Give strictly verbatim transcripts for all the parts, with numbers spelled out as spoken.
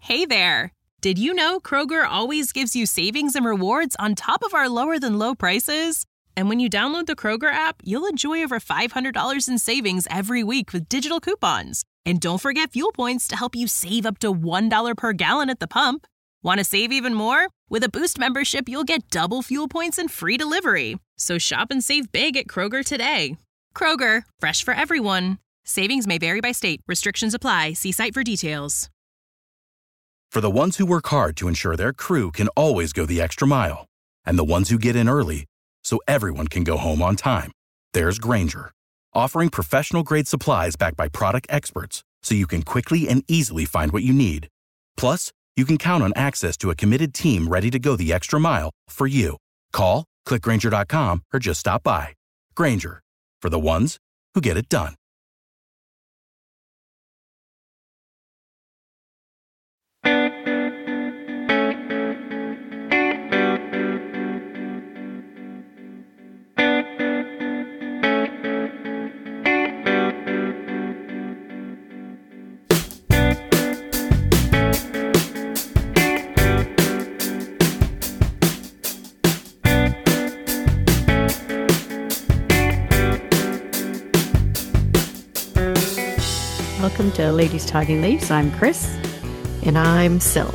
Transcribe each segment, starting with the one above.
Hey there! Did you know Kroger always gives you savings and rewards on top of our lower-than-low prices? And when you download the Kroger app, you'll enjoy over five hundred dollars in savings every week with digital coupons. And don't forget fuel points to help you save up to one dollar per gallon at the pump. Want to save even more? With a Boost membership, you'll get double fuel points and free delivery. So shop and save big at Kroger today. Kroger, fresh for everyone. Savings may vary by state. Restrictions apply. See site for details. For the ones who work hard to ensure their crew can always go the extra mile, and the ones who get in early so everyone can go home on time, there's Grainger, offering professional-grade supplies backed by product experts so you can quickly and easily find what you need. Plus, you can count on access to a committed team ready to go the extra mile for you. Call, click Grainger dot com, or just stop by. Grainger, for the ones who get it done. Welcome to Ladies Talking Leafs. I'm Chris. And I'm Sil.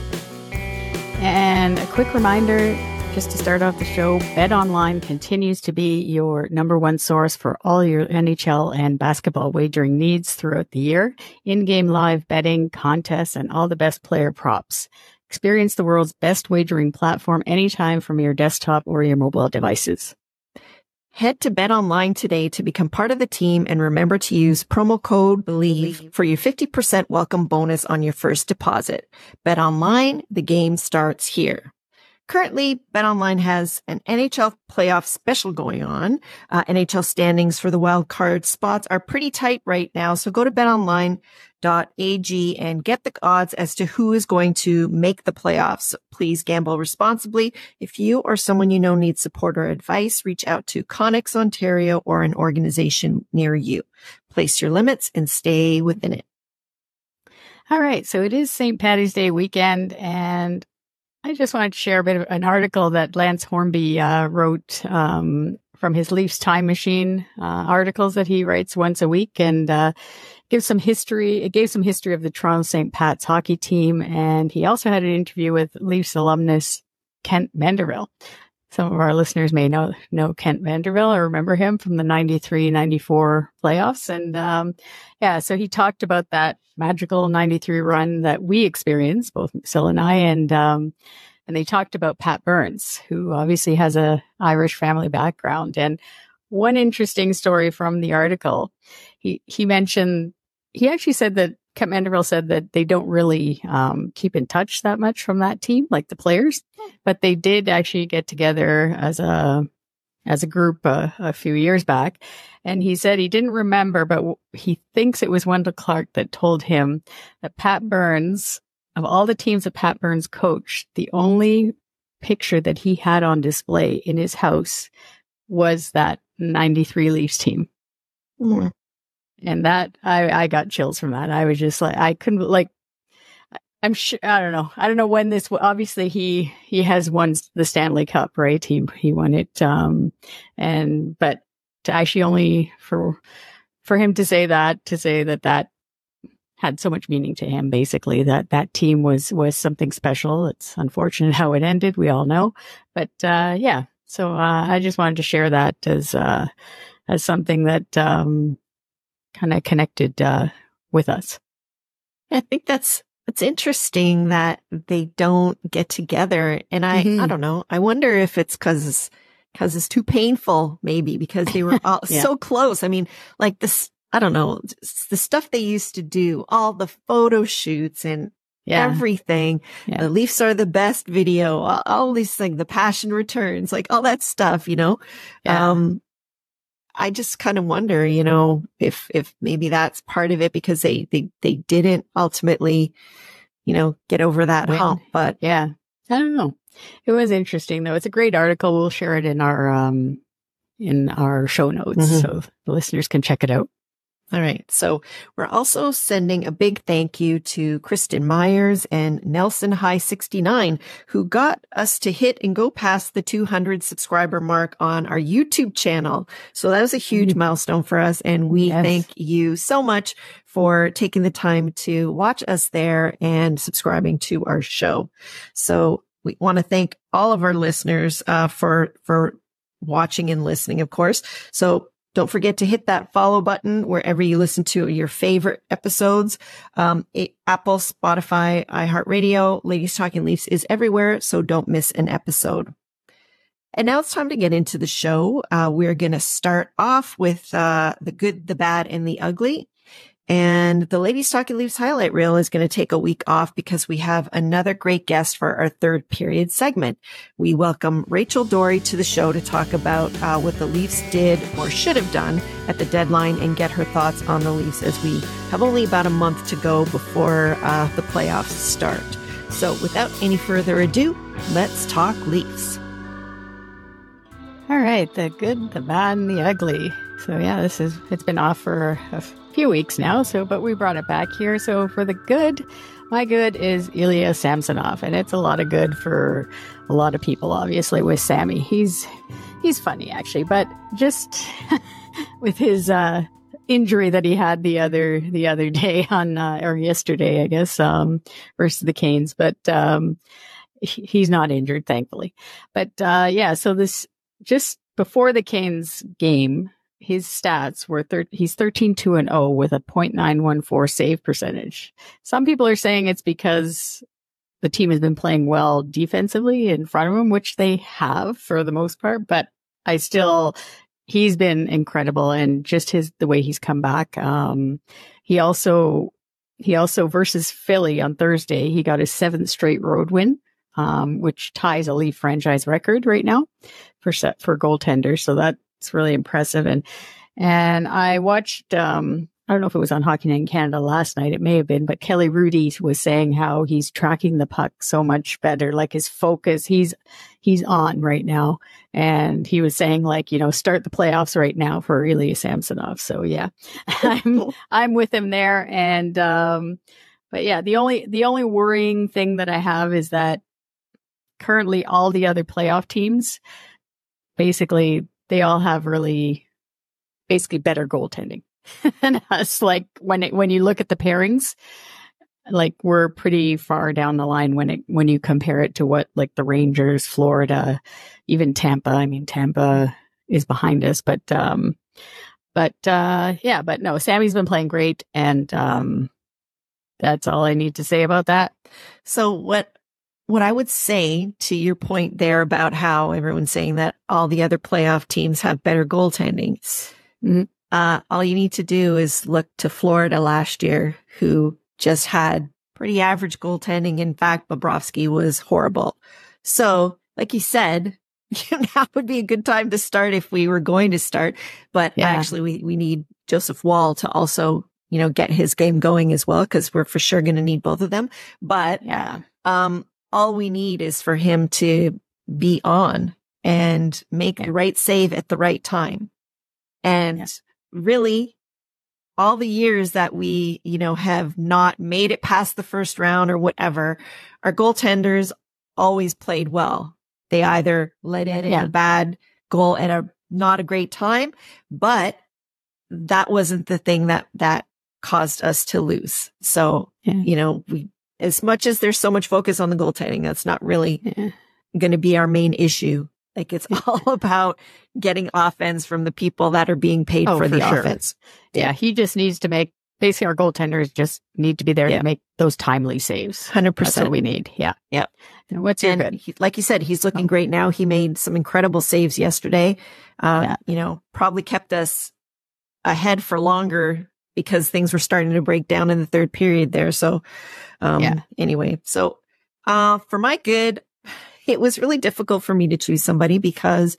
And a quick reminder, just to start off the show, BetOnline continues to be your number one source for all your N H L and basketball wagering needs throughout the year. In-game live betting, contests, and all the best player props. Experience the world's best wagering platform anytime from your desktop or your mobile devices. Head to BetOnline today to become part of the team and remember to use promo code BELIEVE for your fifty percent welcome bonus on your first deposit. BetOnline, the game starts here. Currently, BetOnline has an N H L playoff special going on. Uh, N H L standings for the wild card spots are pretty tight right now, so go to bet online dot a g and get the odds as to who is going to make the playoffs. Please gamble responsibly. If you or someone you know needs support or advice, reach out to Connex Ontario or an organization near you. Place your limits and stay within it. All right, so it is Saint Paddy's Day weekend, and I just wanted to share a bit of an article that Lance Hornby uh, wrote um, from his Leafs Time Machine uh, articles that he writes once a week, and uh, gives some history. It gave some history of the Toronto Saint Pat's hockey team, and he also had an interview with Leafs alumnus Kent Vanderbilt. Some of our listeners may know know Kent Vanderbilt or remember him from the ninety-three ninety-four playoffs, and um, yeah, so he talked about that magical ninety-three run that we experienced, both Sil and I, and um, and they talked about Pat Burns, who obviously has a Irish family background. And one interesting story from the article, he he mentioned, he actually said that Kent Vanderbilt said that they don't really um, keep in touch that much from that team, like the players, but they did actually get together as a as a group uh, a few years back. And he said he didn't remember, but w- he thinks it was Wendell Clark that told him that Pat Burns, of all the teams that Pat Burns coached, the only picture that he had on display in his house was that ninety-three Leafs team. Mm-hmm. And that, I, I got chills from that. I was just like, I couldn't, like, I'm sure, I don't know. I don't know when this, obviously he, he has won the Stanley Cup, right? He, he won it. Um, and, but to actually only for, for him to say that, to say that that had so much meaning to him, basically, that that team was, was something special. It's unfortunate how it ended. We all know, but, uh, yeah. So, uh, I just wanted to share that as, uh, as something that, um, kind of connected, uh, with us. I think that's, it's interesting that they don't get together. And I, mm-hmm. I don't know. I wonder if it's cause, cause it's too painful, maybe because they were all yeah. so close. I mean, like this, I don't know, the stuff they used to do, all the photo shoots and yeah. everything. Yeah. The Leafs are the best video, all, all these things, the passion returns, like all that stuff, you know? Yeah. Um, I just kind of wonder, you know, if, if maybe that's part of it because they, they, they didn't ultimately, you know, get over that Win. hump, but yeah, I don't know. It was interesting though. It's a great article. We'll share it in our, um, in our show notes mm-hmm. so the listeners can check it out. All right. So we're also sending a big thank you to Kristen Myers and Nelson High sixty-nine, who got us to hit and go past the two hundred subscriber mark on our YouTube channel. So that was a huge milestone for us. And we Yes. thank you so much for taking the time to watch us there and subscribing to our show. So we want to thank all of our listeners uh, for, for watching and listening, of course. So don't forget to hit that follow button wherever you listen to your favorite episodes. Um, it, Apple, Spotify, iHeartRadio, Ladies Talking Leafs is everywhere, so don't miss an episode. And now it's time to get into the show. Uh, we're going to start off with uh, the good, the bad, and the ugly. And the Ladies Talking Leafs highlight reel is going to take a week off because we have another great guest for our third period segment. We welcome Rachel Dory to the show to talk about uh, what the Leafs did or should have done at the deadline and get her thoughts on the Leafs as we have only about a month to go before uh, the playoffs start. So without any further ado, let's talk Leafs. All right, the good, the bad, and the ugly. So yeah, this is, it's been off for a few weeks now, so, but we brought it back here. So for the good, my good is Ilya Samsonov, and it's a lot of good for a lot of people, obviously, with Sammy. He's, he's funny actually, but just with his, uh, injury that he had the other, the other day on, uh, or yesterday, I guess, um, versus the Canes, but, um, he, he's not injured, thankfully. But, uh, yeah, so this, just before the Canes game, his stats were, thir- he's thirteen two and oh with a point nine one four save percentage. Some people are saying it's because the team has been playing well defensively in front of him, which they have for the most part, but I still, he's been incredible, and just his, the way he's come back. Um, he also, he also versus Philly on Thursday, he got his seventh straight road win, um, which ties a Leaf franchise record right now for set for goaltenders. So that's really impressive. And, and I watched, um, I don't know if it was on Hockey Night in Canada last night. It may have been, but Kelly Rudy was saying how he's tracking the puck so much better. Like his focus, he's, he's on right now. And he was saying like, you know, start the playoffs right now for Ilya Samsonov. So yeah, I'm, I'm with him there. And, um, but yeah, the only, the only worrying thing that I have is that currently all the other playoff teams, basically they all have really basically better goaltending than us. Like when it, when you look at the pairings, like we're pretty far down the line when it, when you compare it to what like the Rangers, Florida, even Tampa. I mean, Tampa is behind us, but, um, but, uh, yeah, but no, Sammy's been playing great. And, um, that's all I need to say about that. So what, what I would say to your point there about how everyone's saying that all the other playoff teams have better goaltending, Mm-hmm. uh, all you need to do is look to Florida last year, who just had pretty average goaltending. In fact, Bobrovsky was horrible. So like you said, that would be a good time to start if we were going to start. But Yeah. actually, we, we need Joseph Woll to also, you know, get his game going as well, because we're for sure going to need both of them. But Yeah. um, all we need is for him to be on and make Yeah. the right save at the right time. And Yeah. really, all the years that we, you know, have not made it past the first round or whatever, our goaltenders always played well. They either let in Yeah. a bad goal at a not a great time, but that wasn't the thing that, that caused us to lose. So, Yeah. you know, we, as much as there's so much focus on the goaltending, that's not really Yeah. going to be our main issue. Like it's all about getting offense from the people that are being paid Oh, for the for sure. offense. Yeah. He just needs to make, basically our goaltenders just need to be there Yeah. to make those timely saves. one hundred That's percent. what we need. Yeah. Yep. And what's your And good? he, like you said, he's looking great now. He made some incredible saves yesterday. Uh, Yeah. You know, probably kept us ahead for longer because things were starting to break down in the third period there. So, um, Yeah. anyway, so, uh, for my good, it was really difficult for me to choose somebody because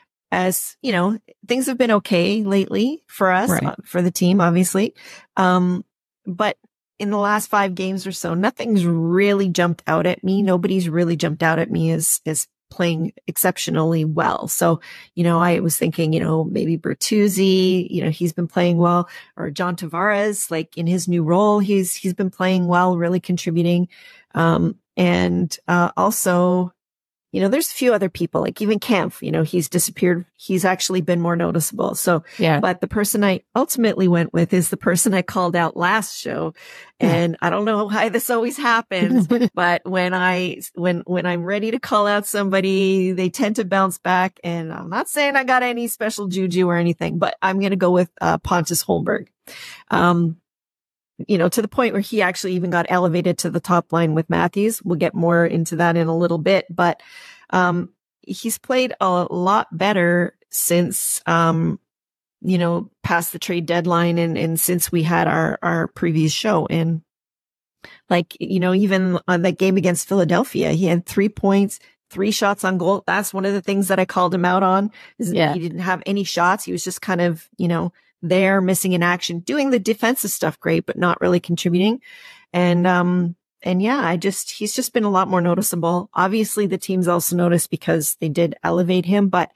as you know, things have been okay lately for us, Right. uh, for the team, obviously. Um, but in the last five games or so, nothing's really jumped out at me. Nobody's really jumped out at me as, as playing exceptionally well. So, you know, I was thinking, you know, maybe Bertuzzi, you know, he's been playing well, or John Tavares, like in his new role, he's, he's been playing well, really contributing. Um, and, uh, also, you know, there's a few other people, like even Kampf, you know, he's disappeared. He's actually been more noticeable. So, yeah. But the person I ultimately went with is the person I called out last show. And I don't know why this always happens, but when I, when, when I'm ready to call out somebody, they tend to bounce back. And I'm not saying I got any special juju or anything, but I'm going to go with, uh, Pontus Holmberg. Um, you know, to the point where he actually even got elevated to the top line with Matthews. We'll get more into that in a little bit, but, um, he's played a lot better since, um, you know, past the trade deadline and, and since we had our, our previous show. And like, you know, even on that game against Philadelphia, he had three points, three shots on goal. That's one of the things that I called him out on, is Yeah. he didn't have any shots. He was just kind of, you know, there missing in action, doing the defensive stuff great, but not really contributing. And, um, and yeah, I just, he's just been a lot more noticeable. Obviously the team's also noticed because they did elevate him, but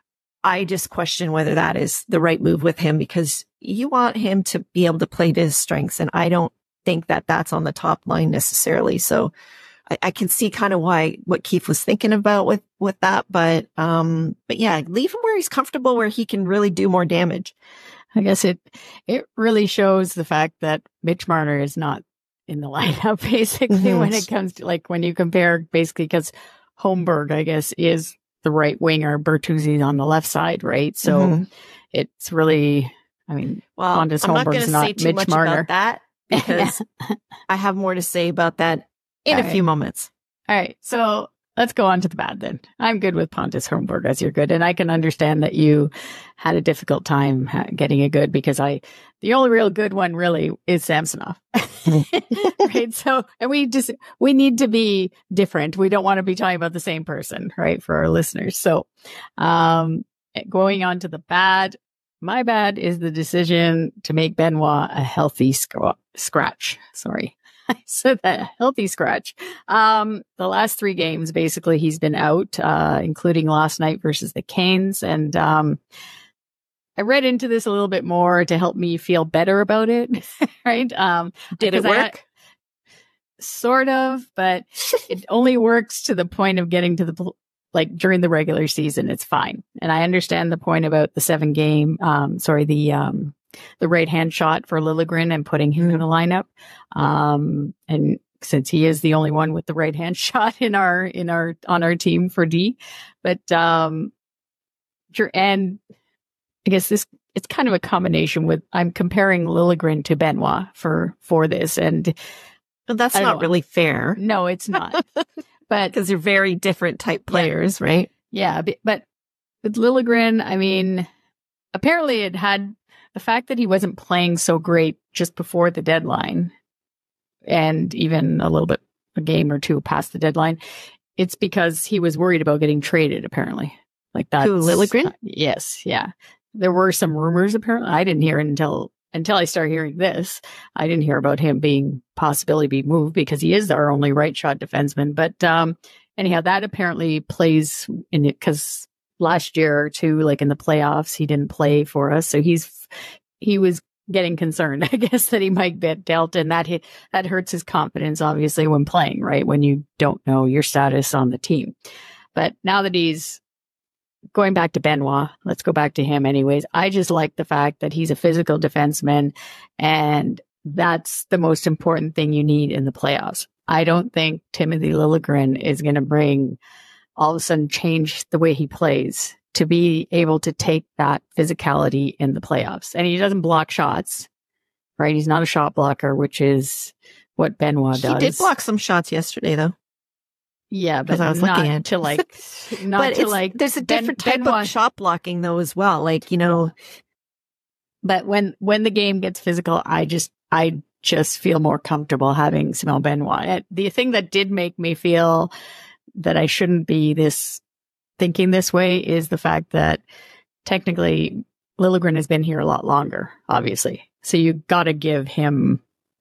I just question whether that is the right move with him, because you want him to be able to play to his strengths. And I don't think that that's on the top line necessarily. So I, I can see kind of why, what Keefe was thinking about with, with that. But, um, but yeah, leave him where he's comfortable, where he can really do more damage. I guess it, it really shows the fact that Mitch Marner is not in the lineup, basically, mm-hmm. when it comes to, like, when you compare, basically, because Holmberg, I guess, is the right winger, Bertuzzi on the left side, right? So mm-hmm. it's really, I mean, well, Pontus I'm not going Holmberg's to not say too Mitch much Marner. about that, because I have more to say about that in All a right. few moments. All right. So let's go on to the bad then. I'm good with Pontus Holmberg, as you're good. And I can understand that you had a difficult time getting a good, because I, the only real good one really is Samsonov. Right. So, and we just, we need to be different. We don't want to be talking about the same person, right? For our listeners. So, um, going on to the bad, my bad is the decision to make Benoit a healthy sc- scratch. Sorry. So that healthy scratch. Um, the last three games, basically, he's been out, uh, including last night versus the Canes. And, um, I read into this a little bit more to help me feel better about it. Right. Um, did it work? I, sort of, but it only works to the point of getting to the, like, during the regular season, it's fine. And I understand the point about the seven game, um, sorry, the, um, the right hand shot for Liljegren and putting him mm. in the lineup. Um, and since he is the only one with the right hand shot in our, in our, on our team for D, but, um, and I guess this, it's kind of a combination with, I'm comparing Liljegren to Benoit for, for this. And well, that's not know. really fair. No, it's not. But because they're very different type players, yeah. right? Yeah. But, but with Liljegren, I mean, apparently it had, the fact that he wasn't playing so great just before the deadline, and even a little bit a game or two past the deadline, it's because he was worried about getting traded, apparently. Like that. Who, Liljegren? Uh, yes. Yeah. There were some rumors, apparently. I didn't hear it until, until I started hearing this. I didn't hear about him being possibly be moved, because he is our only right shot defenseman. But, um, anyhow, that apparently plays in it, because last year or two, like in the playoffs, he didn't play for us. So he's, he was getting concerned, I guess, that he might get dealt, and that hit, that hurts his confidence, obviously, when playing, right? When you don't know your status on the team. But now that he's going back to Benoit, let's go back to him anyways. I just like the fact that he's a physical defenseman, and that's the most important thing you need in the playoffs. I don't think Timothy Liljegren is going to bring, all of a sudden change the way he plays to be able to take that physicality in the playoffs. And he doesn't block shots, right? He's not a shot blocker, which is what Benoit does. He did block some shots yesterday, though. Yeah, but I was not looking at to like, not but to like. There's a different ben, type Benoit. of shot blocking though, as well. Like, you know, but when when the game gets physical, I just I just feel more comfortable having Simon Benoit. The thing that did make me feel that I shouldn't be this thinking this way is the fact that technically Liljegren has been here a lot longer, obviously. So you got to give him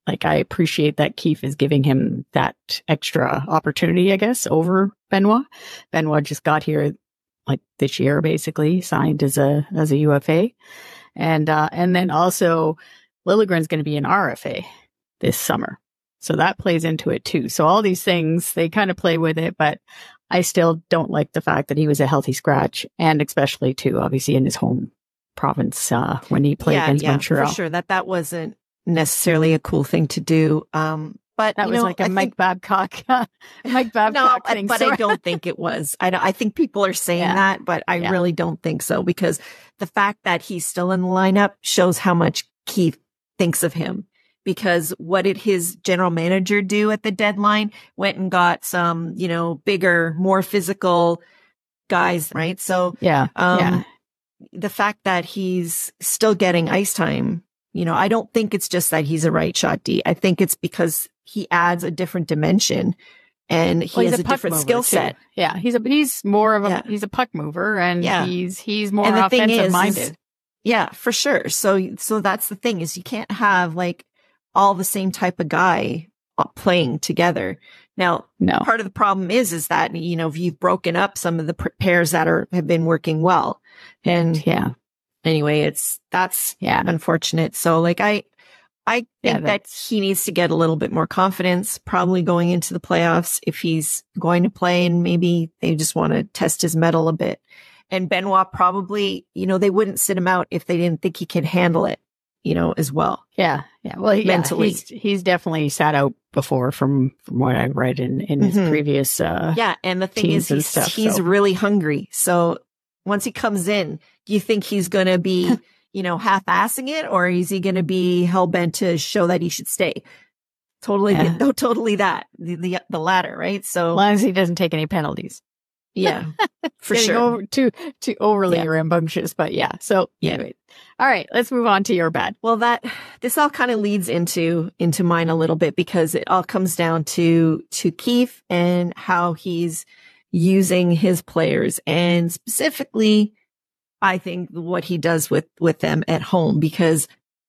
like, I appreciate that Keefe is giving him that extra opportunity, I guess, over Benoit. Benoit just got here like this year, basically signed as a, as a U F A. And, uh, and then also Liljegren's going to be an R F A this summer. So that plays into it too. So all these things, they kind of play with it, but I still don't like the fact that he was a healthy scratch, and especially too, obviously in his home province, uh, when he played yeah, against yeah, Montreal. For sure. That, that wasn't necessarily a cool thing to do. Um, but that you was know, like a I Mike think, Babcock, Mike Babcock no, thing. but Sorry. I don't think it was. I, I think people are saying Yeah. that, but I Yeah. really don't think so, because the fact that he's still in the lineup shows how much Keefe thinks of him. Because what did his general manager do at the deadline? Went and got some, you know, bigger, more physical guys, right? So, Yeah. um, yeah. the fact that he's still getting ice time, you know, I don't think it's just that he's a right shot D. I think it's because he adds a different dimension, and he Well, he's has a a, puck different mover, skill too. set. Yeah. He's a, he's more of a, Yeah. he's a puck mover, and Yeah. he's, he's more And the thing offensive is, minded. is- Yeah, for sure. So, so that's the thing, is you can't have like all the same type of guy playing together. Now, No. part of the problem is, is that, you know, you've broken up some of the p- pairs that are, have been working well. And Yeah. anyway, it's, that's Yeah. unfortunate. So like, I, I Yeah, think that he needs to get a little bit more confidence, probably going into the playoffs, if he's going to play, and maybe they just want to test his mettle a bit. And Benoit probably, you know, they wouldn't sit him out if they didn't think he could handle it, you know, as well. Yeah. Yeah. Well, yeah, Mentally. he's, he's definitely sat out before from, from what I've read in, in his Mhm. previous, uh, Yeah. And the thing is, teams and he's, stuff, he's so. really hungry. So once he comes in, do you think he's going to be, you know, half-assing it, or is he going to be hell-bent to show that he should stay? Totally, Yeah. no, totally that, the, the, the latter, right? So, as long as he doesn't take any penalties. yeah, for Getting sure. over, too, too overly Yeah. rambunctious, but yeah. So, Yeah. anyway. All right. Let's move on to your bad. Well, that, this all kind of leads into, into mine a little bit, because it all comes down to, to Keefe and how he's using his players, and specifically, I think what he does with, with them at home, because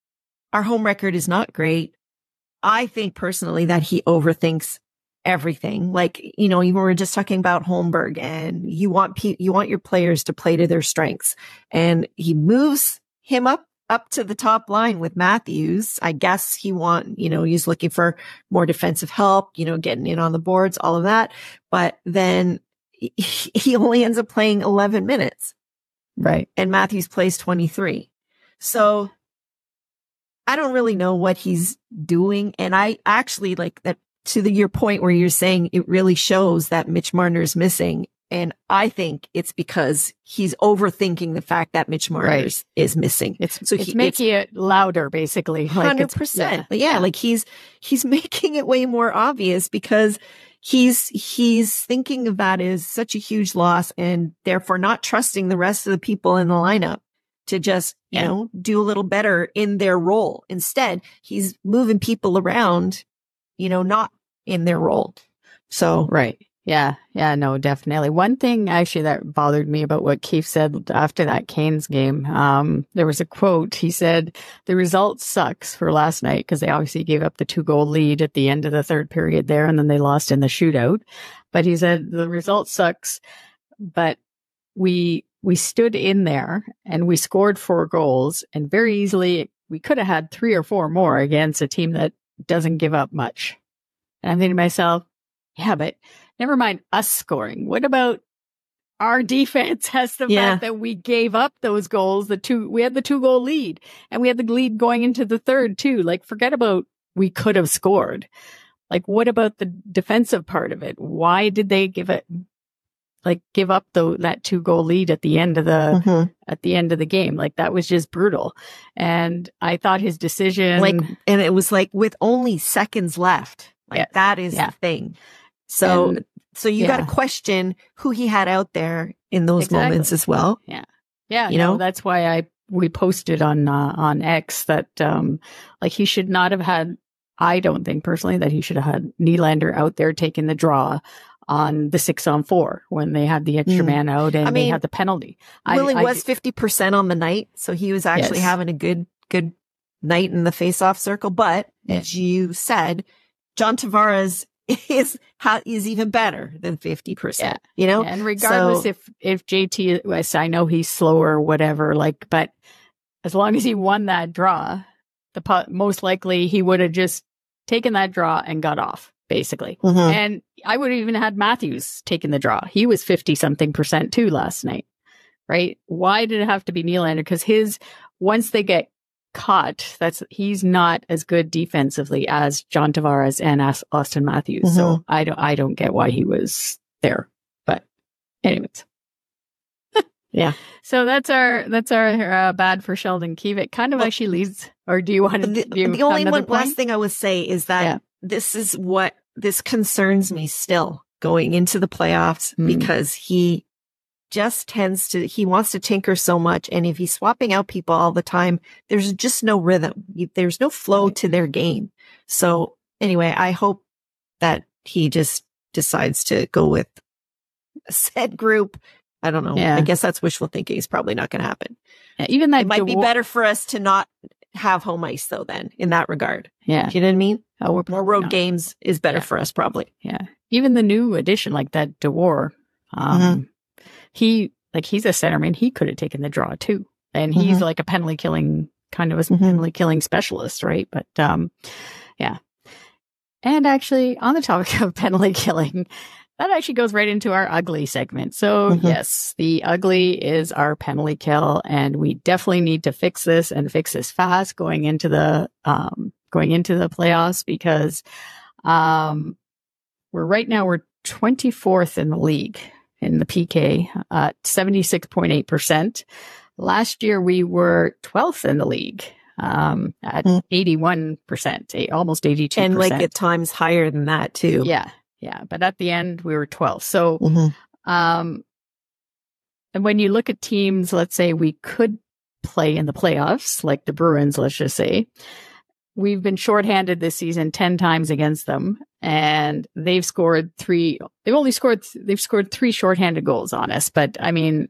our home record is not great. I think personally that he overthinks everything. Like, you know, you were just talking about Holmberg, and you want pe- you want your players to play to their strengths, and he moves him up, up to the top line with Matthews. I guess he want, you know, he's looking for more defensive help, you know, getting in on the boards, all of that. But then he, he only ends up playing eleven minutes. Right. And Matthews plays twenty-three. So I don't really know what he's doing. And I actually like that, to the, your point where you're saying it really shows that Mitch Marner is missing. And I think it's because he's overthinking the fact that Mitch Marner Right. is, is missing. It's, So it's he- making it louder, basically. Like Hundred it's- percent. yeah. Yeah, like he's he's making it way more obvious, because he's he's thinking of that as such a huge loss, and therefore not trusting the rest of the people in the lineup to just, you Yeah. know, do a little better in their role. Instead, he's moving people around, you know, not in their role. So Right. Yeah. Yeah. No, definitely. One thing actually that bothered me about what Keefe said after that Canes game, um, there was a quote. He said, the result sucks for last night, because they obviously gave up the two goal lead at the end of the third period there, and then they lost in the shootout. But he said, the result sucks, but we, we stood in there and we scored four goals, and very easily we could have had three or four more against a team that doesn't give up much. And I'm thinking to myself, yeah, but never mind us scoring. What about our defense has the Yeah. fact that we gave up those goals, the two, we had the two goal lead, and we had the lead going into the third too. Like, forget about we could have scored. Like, what about the defensive part of it? Why did they give it, like, give up the, that two goal lead at the end of the, mhm. at the end of the game? Like, that was just brutal. And I thought his decision, like, and it was like with only seconds left. Like Yeah. that is Yeah. the thing. So, And- so you yeah. got to question who he had out there in those Exactly. moments as well. yeah, you no, know? that's why I, we posted on, uh, on X that, um, like, he should not have had, I don't think personally that he should have had Nylander out there taking the draw on the six on four when they had the extra Mm. man out and I they mean, had the penalty. I- Willie I was d- fifty percent on the night, so he was actually Yes. having a good, good night in the face-off circle. But as you said, John Tavares is how is even better than fifty percent, yeah. you know? Yeah, and regardless so, if, if J T, I know he's slower or whatever, like, but as long as he won that draw, the most likely he would have just taken that draw and got off, basically. Mm-hmm. And I would have even had Matthews taking the draw. He was fifty something percent too last night, right? Why did it have to be Nylander? Because his, once they get caught, that's he's not as good defensively as John Tavares and as Austin Matthews. Mm-hmm. So I don't I don't get why he was there. But anyways. Yeah. So that's our that's our uh, bad for Sheldon Keefe. It kind of well, actually leads, or do you want to the, do the only one point? Last thing I would say is that yeah. this is what this concerns me still going into the playoffs mm. because he just tends to, he wants to tinker so much. And if he's swapping out people all the time, there's just no rhythm. There's no flow to their game. So anyway, I hope that he just decides to go with a set group. I don't know. Yeah. I guess that's wishful thinking. It's probably not going to happen. Yeah, even that it might DeWar- be better for us to not have home ice though, then in that regard. Yeah. Do you know what I mean? Oh, we're more road not. games is better yeah. for us probably. Yeah. Even the new addition, like that DeWar, um, mm-hmm. he, like he's a centerman. He could have taken the draw too. And he's mm-hmm. like a penalty killing, kind of a mm-hmm. penalty killing specialist, right? But, um, yeah. And actually on the topic of penalty killing, that actually goes right into our ugly segment. So mm-hmm. yes, the ugly is our penalty kill, and we definitely need to fix this and fix this fast going into the, um, going into the playoffs because, um, we're right now, we're twenty-fourth in the league in the P K at seventy-six point eight percent. Last year we were twelfth in the league, um, at mm. eighty-one percent, almost eighty-two percent. And like at times higher than that too. Yeah. Yeah. But at the end we were twelfth. So, mm-hmm. um, and when you look at teams, let's say we could play in the playoffs, like the Bruins, let's just say, we've been shorthanded this season ten times against them, and they've scored three. They've only scored. They've scored three shorthanded goals on us. But I mean,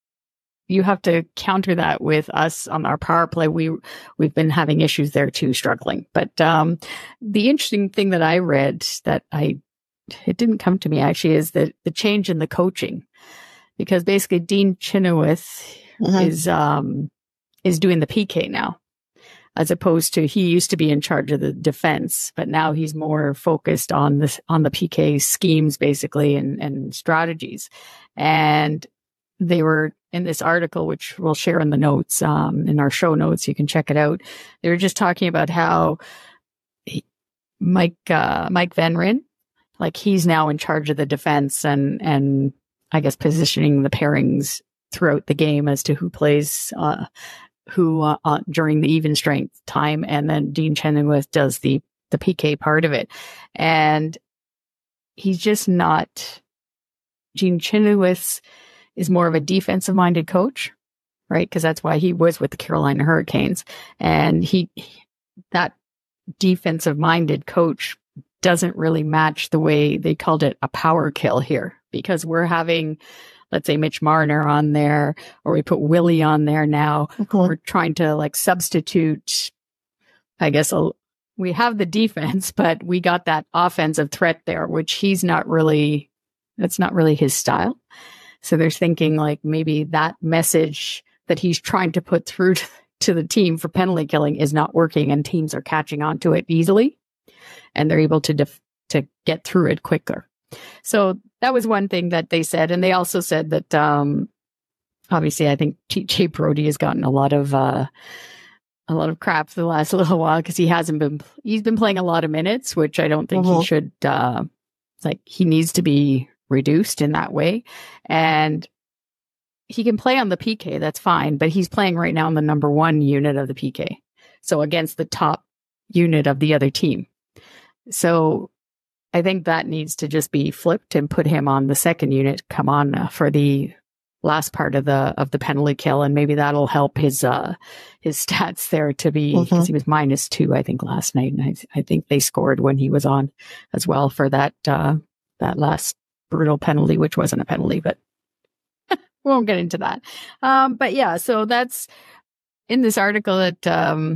you have to counter that with us on our power play. We we've been having issues there too, struggling. But um, the interesting thing that I read that I it didn't come to me actually is that the change in the coaching, because basically Dean Chenoweth mm-hmm. is um, is doing the P K now. As opposed to he used to be in charge of the defense, but now he's more focused on this on the P K schemes basically and, and strategies. And they were in this article, which we'll share in the notes, um, in our show notes. You can check it out. They were just talking about how he, Mike uh, Mike Van Ryn, like he's now in charge of the defense and and I guess positioning the pairings throughout the game as to who plays. Uh, who uh, uh, during the even strength time, and then Dean Chenoweth does the the P K part of it. And he's just not, Dean Chenoweth is more of a defensive minded coach, right? Because that's why he was with the Carolina Hurricanes. And he, that defensive minded coach doesn't really match the way they called it a power kill here, because we're having, let's say Mitch Marner on there, or we put Willie on there now. Okay. We're trying to like substitute, I guess a, we have the defense, but we got that offensive threat there, which he's not really, that's not really his style. So they're thinking like maybe that message that he's trying to put through to, to the team for penalty killing is not working, and teams are catching on to it easily, and they're able to def- to get through it quicker. So that was one thing that they said. And they also said that, um, obviously, I think T J Brody has gotten a lot of, uh, a lot of crap for the last little while because he hasn't been, he's been playing a lot of minutes, which I don't think uh-huh. he should, uh, like he needs to be reduced in that way. And he can play on the P K. That's fine. But he's playing right now in the number one unit of the P K. So against the top unit of the other team. So I think that needs to just be flipped and put him on the second unit, come on uh, for the last part of the of the penalty kill, and maybe that'll help his uh his stats there to be, because mm-hmm. he was minus two, I think, last night, and I, I think they scored when he was on as well for that uh that last brutal penalty, which wasn't a penalty, but we won't get into that. Um, but yeah, so that's in this article that um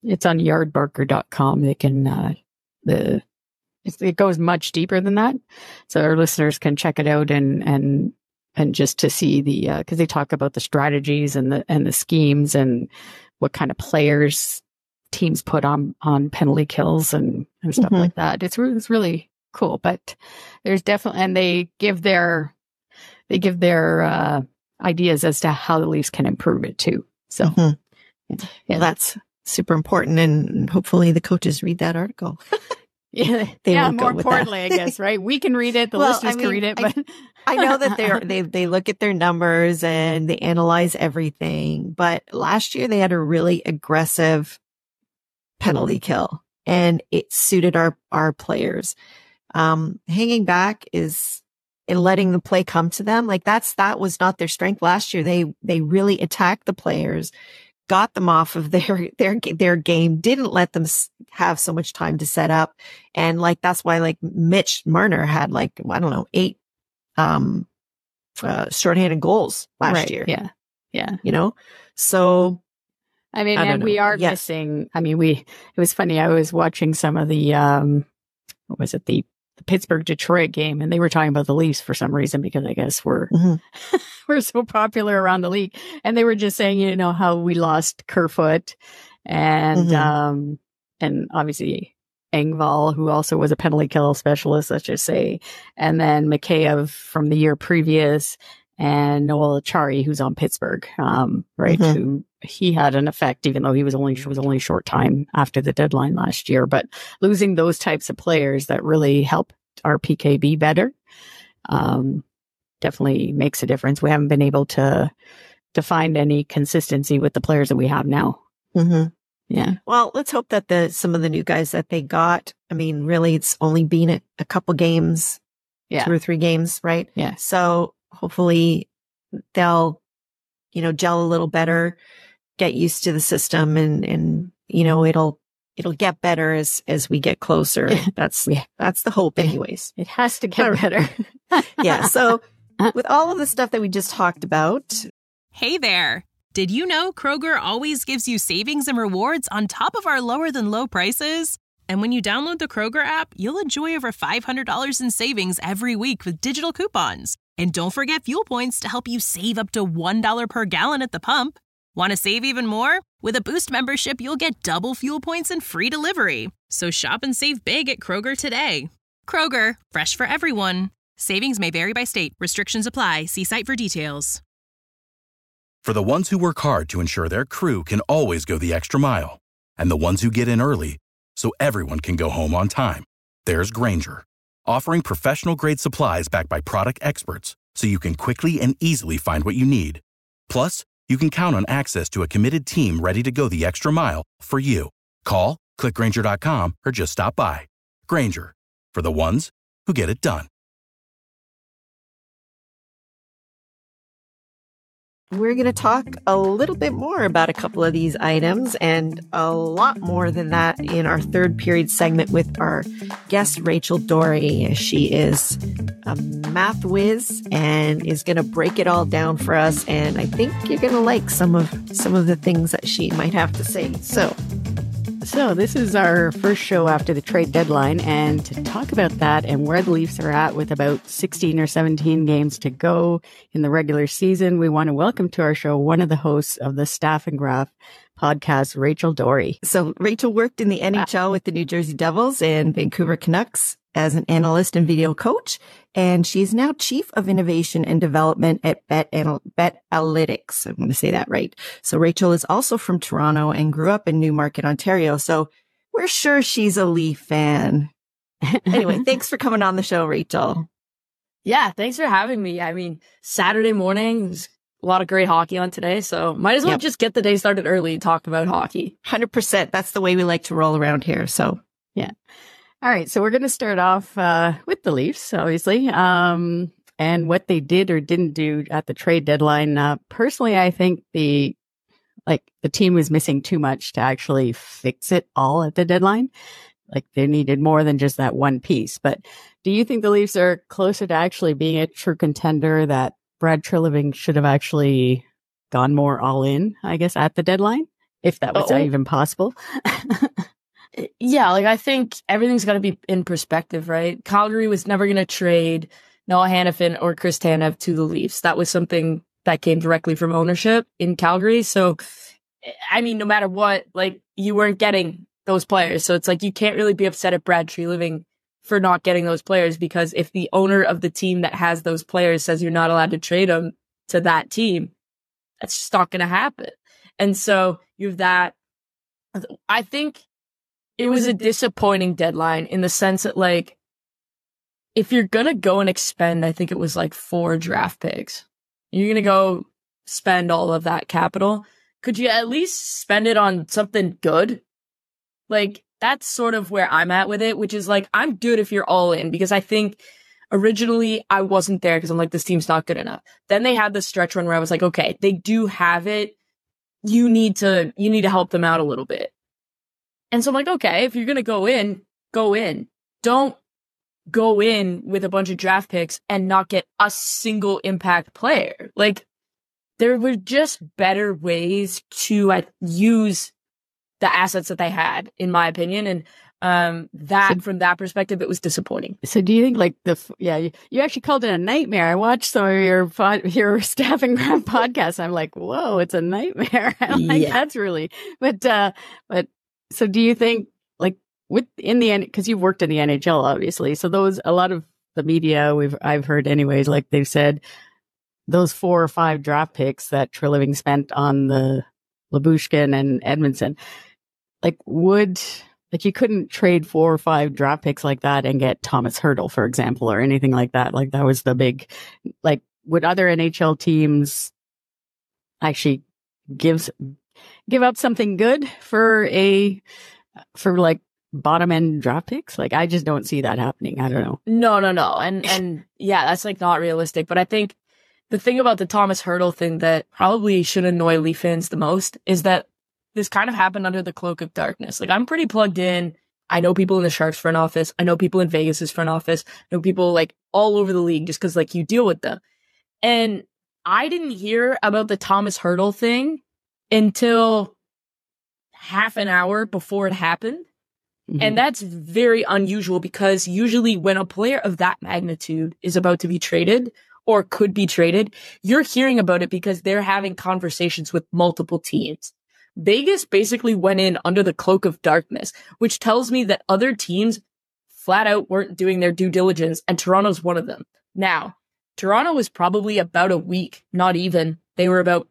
it's on yardbarker dot com. They can, uh, the, it goes much deeper than that. So our listeners can check it out and, and, and just to see the, uh, cause they talk about the strategies and the, and the schemes and what kind of players teams put on, on penalty kills and, and stuff mm-hmm. like that. It's really, it's really cool, but there's definitely, and they give their, they give their, uh, ideas as to how the Leafs can improve it too. So mm-hmm. yeah. Well, that's super important. And hopefully the coaches read that article. Yeah, they yeah. won't More go with importantly, that. I guess, right? We can read it. The well, listeners I mean, can read it. But I, I know that they they they look at their numbers and they analyze everything. But last year they had a really aggressive penalty kill, and it suited our our players. Um, hanging back is and letting the play come to them. Like that's that was not their strength last year. They they really attacked the players, got them off of their, their, their game, didn't let them have so much time to set up. And like, that's why like Mitch Marner had like, I don't know, eight, um, uh, shorthanded goals last right, year. Yeah. Yeah. You know, so I mean, I and know. we are yes. missing, I mean, we, it was funny. I was watching some of the, um, what was it? The, the Pittsburgh Detroit game, and they were talking about the Leafs for some reason, because I guess we're, mm-hmm. we're so popular around the league. And they were just saying, you know, how we lost Kerfoot and, mm-hmm. um, and obviously Engvall, who also was a penalty kill specialist, let's just say, and then Mikheyev from the year previous, and Noel Achari, who's on Pittsburgh, um, right? Mm-hmm. Who he had an effect, even though he was only, was only short time after the deadline last year, but losing those types of players that really helped our P K be better, um, definitely makes a difference. We haven't been able to, to find any consistency with the players that we have now. Mm-hmm. Yeah. Well, let's hope that the, some of the new guys that they got, I mean, really it's only been a, a couple games, yeah. two or three games, right? Yeah. So hopefully they'll, you know, gel a little better, get used to the system, and, and, you know, it'll, it'll get better as, as we get closer. That's, yeah. that's the hope anyways. It has to get better. Yeah. So with all of the stuff that we just talked about. Hey there. Did you know Kroger always gives you savings and rewards on top of our lower than low prices? And when you download the Kroger app, you'll enjoy over five hundred dollars in savings every week with digital coupons. And don't forget fuel points to help you save up to one dollar per gallon at the pump. Want to save even more? With a Boost membership, you'll get double fuel points and free delivery. So shop and save big at Kroger today. Kroger, fresh for everyone. Savings may vary by state. Restrictions apply. See site for details. For the ones who work hard to ensure their crew can always go the extra mile, and the ones who get in early so everyone can go home on time, there's Grainger, offering professional-grade supplies backed by product experts so you can quickly and easily find what you need. Plus, you can count on access to a committed team ready to go the extra mile for you. Call, click Grainger dot com, or just stop by. Grainger, for the ones who get it done. We're going to talk a little bit more about a couple of these items and a lot more than that in our third period segment with our guest, Rachel Doerrie. She is a math whiz and is going to break it all down for us. And I think you're going to like some of some of the things that she might have to say. So, So this is our first show after the trade deadline, and to talk about that and where the Leafs are at with about sixteen or seventeen games to go in the regular season, we want to welcome to our show one of the hosts of the Staff and Graph podcast, Rachel Doerrie. So Rachel worked in the N H L with the New Jersey Devils and Vancouver Canucks as an analyst and video coach, and she's now Chief of Innovation and Development at Bet, Anal- Bet Analytics. I'm going to say that right. So Rachel is also from Toronto and grew up in Newmarket, Ontario. So we're sure she's a Leaf fan. Anyway, thanks for coming on the show, Rachel. Yeah, thanks for having me. I mean, Saturday morning, there's a lot of great hockey on today, so might as well yep. just get the day started early and talk about hockey. one hundred percent. That's the way we like to roll around here. So, yeah. All right, so we're going to start off uh, with the Leafs, obviously, um, and what they did or didn't do at the trade deadline. Uh, personally, I think the like the team was missing too much to actually fix it all at the deadline. Like they needed more than just that one piece. But do you think the Leafs are closer to actually being a true contender, that Brad Treliving should have actually gone more all in, I guess, at the deadline? if that was Oh. even possible. Yeah, like I think everything's got to be in perspective, right? Calgary was never going to trade Noah Hannafin or Chris Tanev to the Leafs. That was something that came directly from ownership in Calgary. So, I mean, no matter what, like you weren't getting those players. So it's like you can't really be upset at Brad Treliving for not getting those players, because if the owner of the team that has those players says you're not allowed to trade them to that team, that's just not going to happen. And so you have that. I think it was a disappointing deadline in the sense that, like, if you're going to go and expend, I think it was like four draft picks, you're going to go spend all of that capital. Could you at least spend it on something good? Like, that's sort of where I'm at with it, which is like, I'm good if you're all in, because I think originally I wasn't there because I'm like, this team's not good enough. Then they had this stretch run where I was like, okay, they do have it. You need to, you need to help them out a little bit. And so I'm like, okay, if you're going to go in, go in. Don't go in with a bunch of draft picks and not get a single impact player. Like, there were just better ways to uh, use the assets that they had, in my opinion. And um, that, so, from that perspective, it was disappointing. So do you think, like, the, yeah, you, you actually called it a nightmare. I watched some of your, your staffing graph podcasts. I'm like, whoa, it's a nightmare. I'm like, Yeah. That's really, but, uh, but, so do you think, like, with, in the end, because you've worked in the N H L, obviously, so those, a lot of the media we've, I've heard anyways, like they've said, those four or five draft picks that Treliving spent on the Lyubushkin and Edmondson, like, would, like, you couldn't trade four or five draft picks like that and get Thomas Hertl, for example, or anything like that. Like, that was the big, like, would other N H L teams actually give, give up something good for a, for like bottom end draft picks? Like, I just don't see that happening. I don't know. No, no, no. And, and yeah, that's like not realistic. But I think the thing about the Thomas Hertl thing that probably should annoy Leaf fans the most is that this kind of happened under the cloak of darkness. Like, I'm pretty plugged in. I know people in the Sharks front office. I know people in Vegas's front office. I know people like all over the league just because like you deal with them. And I didn't hear about the Thomas Hertl thing until half an hour before it happened. Mm-hmm. And that's very unusual, because usually when a player of that magnitude is about to be traded or could be traded, you're hearing about it because they're having conversations with multiple teams. Vegas basically went in under the cloak of darkness, which tells me that other teams flat out weren't doing their due diligence, and Toronto's one of them. Now, Toronto was probably about a week, not even. They were about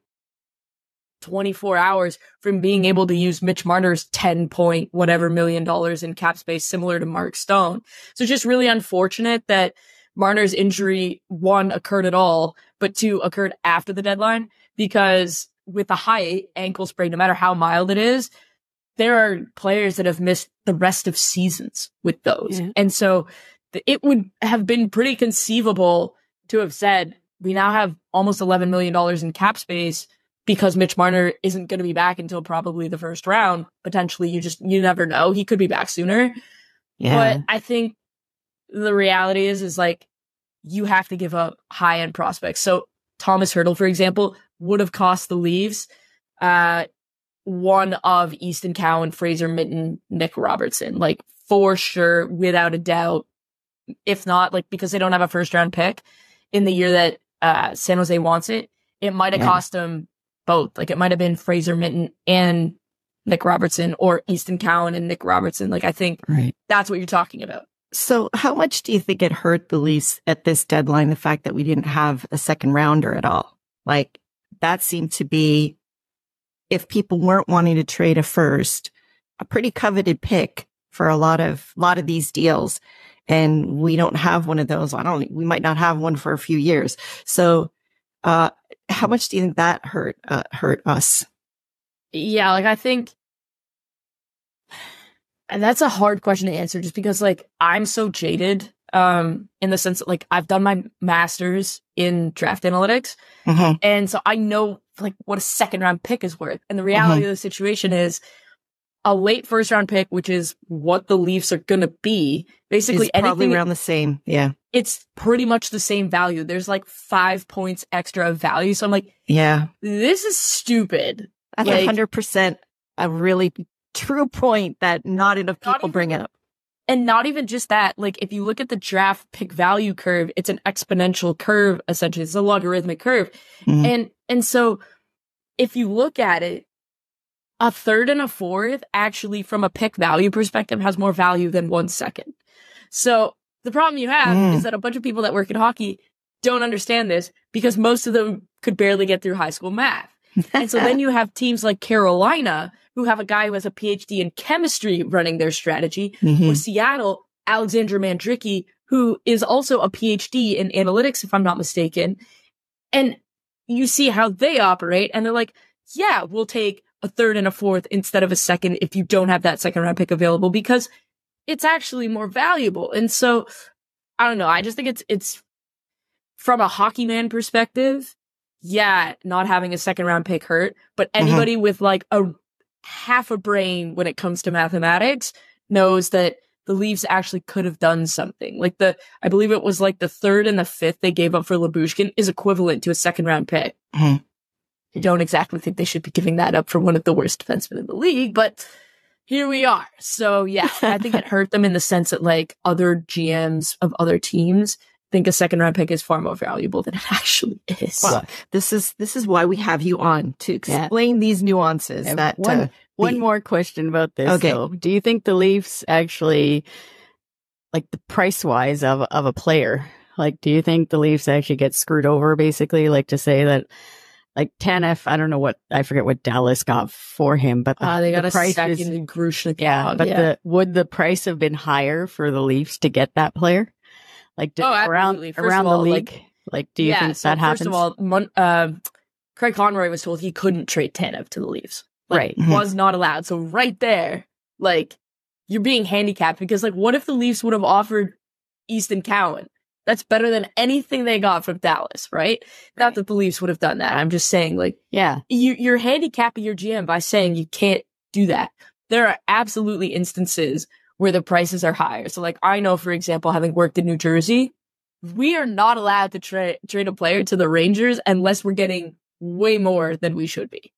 twenty-four hours from being able to use Mitch Marner's ten point whatever million dollars in cap space, similar to Mark Stone. So it's just really unfortunate that Marner's injury, one, occurred at all, but two, occurred after the deadline, because with a high ankle sprain, no matter how mild it is, there are players that have missed the rest of seasons with those. Yeah. And so th- it would have been pretty conceivable to have said, we now have almost eleven million dollars in cap space because Mitch Marner isn't going to be back until probably the first round. Potentially, you just, you never know. He could be back sooner. Yeah. But I think the reality is, is like, you have to give up high end prospects. So Thomas Hertl, for example, would have cost the Leafs uh, one of Easton Cowan, Fraser Minten, Nick Robertson, like for sure, without a doubt. If not, like, because they don't have a first round pick in the year that uh, San Jose wants it, it might have yeah. cost them both. Like, it might have been Fraser Minten and Nick Robertson, or Easton Cowan and Nick Robertson. Like, I think right. that's what you're talking about. So how much do you think it hurt the Leafs at this deadline, the fact that we didn't have a second rounder at all? Like, that seemed to be, if people weren't wanting to trade a first, a pretty coveted pick for a lot of, lot of these deals. And we don't have one of those. I don't, we might not have one for a few years. So, uh, how much do you think that hurt, uh, hurt us? Yeah. Like, I think, and that's a hard question to answer, just because like I'm so jaded, um, in the sense that like I've done my master's in draft analytics. Mm-hmm. And so I know like what a second round pick is worth. And the reality mm-hmm. of the situation is a late first round pick, which is what the Leafs are going to be, basically it's probably anything around the same. Yeah. It's pretty much the same value. There's like five points extra of value. So I'm like, yeah, this is stupid. That's like, one hundred percent a really true point that not enough people not even, bring up. And not even just that, like if you look at the draft pick value curve, it's an exponential curve, essentially. It's a logarithmic curve. Mm-hmm. And and so if you look at it, a third and a fourth actually from a pick value perspective has more value than one second. So the problem you have mm. is that a bunch of people that work in hockey don't understand this because most of them could barely get through high school math. And so then you have teams like Carolina who have a guy who has a P H D in chemistry running their strategy, mm-hmm. or Seattle, Alexandra Mandrycky, who is also a P H D in analytics, if I'm not mistaken. And you see how they operate, and they're like, yeah, we'll take a third and a fourth instead of a second if you don't have that second round pick available because it's actually more valuable. And so, I don't know, I just think it's, it's from a hockey man perspective, yeah, not having a second round pick hurt, but anybody mm-hmm. with like a half a brain when it comes to mathematics knows that the Leafs actually could have done something. Like the, I believe it was like the third and the fifth they gave up for Lyubushkin is equivalent to a second round pick. Mm-hmm. I don't exactly think they should be giving that up for one of the worst defensemen in the league, but here we are. So yeah, I think it hurt them in the sense that like other G Ms of other teams think a second round pick is far more valuable than it actually is. Well, this is this is why we have you on to explain yeah. these nuances. And that one uh, one the, more question about this. Okay, though. Do you think the Leafs actually, like the price wise of of a player, like do you think the Leafs actually get screwed over? Basically, like to say that. Like Tanev, I don't know what, I forget what Dallas got for him, but the, uh, they got the a price second is, in Grushnikoff. Yeah, but yeah. the, would the price have been higher for the Leafs to get that player? Like to, oh, around, around all, the league? Like, like, do you yeah, think so that happens? First of all, Mon- uh, Craig Conroy was told he couldn't trade Tanev to the Leafs. Like, right. Mm-hmm. Was not allowed. So right there, like, you're being handicapped because like, what if the Leafs would have offered Easton Cowan? That's better than anything they got from Dallas, right? right? Not that the Leafs would have done that. I'm just saying, like, yeah, you, you're handicapping your G M by saying you can't do that. There are absolutely instances where the prices are higher. So, like, I know, for example, having worked in New Jersey, we are not allowed to tra- trade a player to the Rangers unless we're getting way more than we should be.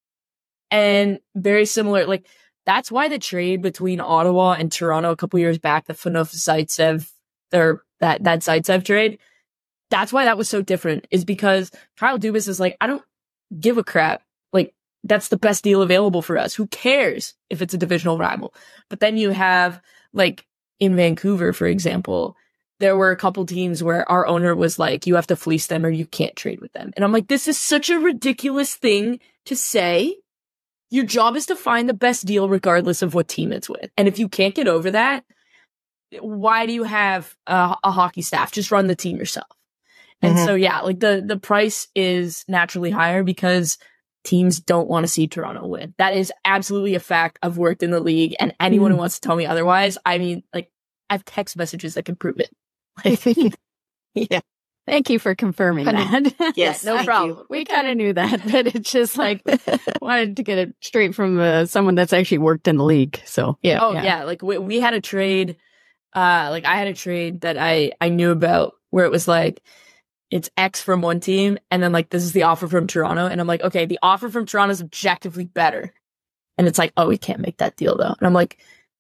And very similar, like, that's why the trade between Ottawa and Toronto a couple years back, the Phaneuf Zaitsev, their that that Zaitsev trade, that's why that was so different, is because Kyle Dubas is like, I don't give a crap. Like, that's the best deal available for us. Who cares if it's a divisional rival? But then you have, like, in Vancouver, for example, there were a couple teams where our owner was like, you have to fleece them or you can't trade with them. And I'm like, this is such a ridiculous thing to say. Your job is to find the best deal regardless of what team it's with. And if you can't get over that, why do you have a, a hockey staff? Just run the team yourself. And mm-hmm. so, yeah, like the, the price is naturally higher because teams don't want to see Toronto win. That is absolutely a fact. I've worked in the league, and anyone mm. who wants to tell me otherwise, I mean, like, I have text messages that can prove it. Like, yeah. Thank you for confirming that. Yes, no problem. You. We kind of knew that, but it's just like wanted to get it straight from uh, someone that's actually worked in the league. So, yeah. Oh, yeah. yeah. Like, we, we had a trade. Uh, like I had a trade that I, I knew about where it was like, it's X from one team. And then like, this is the offer from Toronto. And I'm like, okay, the offer from Toronto is objectively better. And it's like, oh, we can't make that deal though. And I'm like,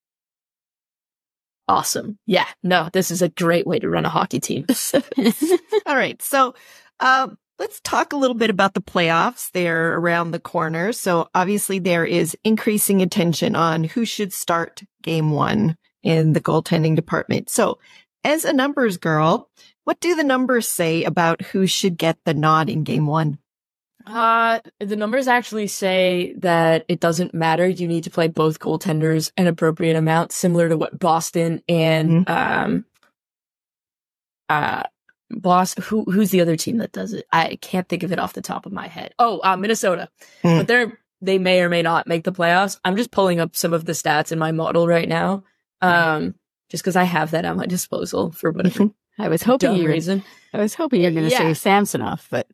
awesome. Yeah, no, this is a great way to run a hockey team. All right. So, um, let's talk a little bit about the playoffs. They're around the corner. So obviously there is increasing attention on who should start game one in the goaltending department. So as a numbers girl, what do the numbers say about who should get the nod in game one? Uh, the numbers actually say that it doesn't matter. You need to play both goaltenders an appropriate amount, similar to what Boston and, mm-hmm. um, uh, Boston, who, who's the other team that does it? I can't think of it off the top of my head. Oh, uh, Minnesota. Mm. But they're, they may or may not make the playoffs. I'm just pulling up some of the stats in my model right now. Um, just because I have that at my disposal for whatever I was hoping you reason. I was hoping you were going to yeah. say Samsonov, but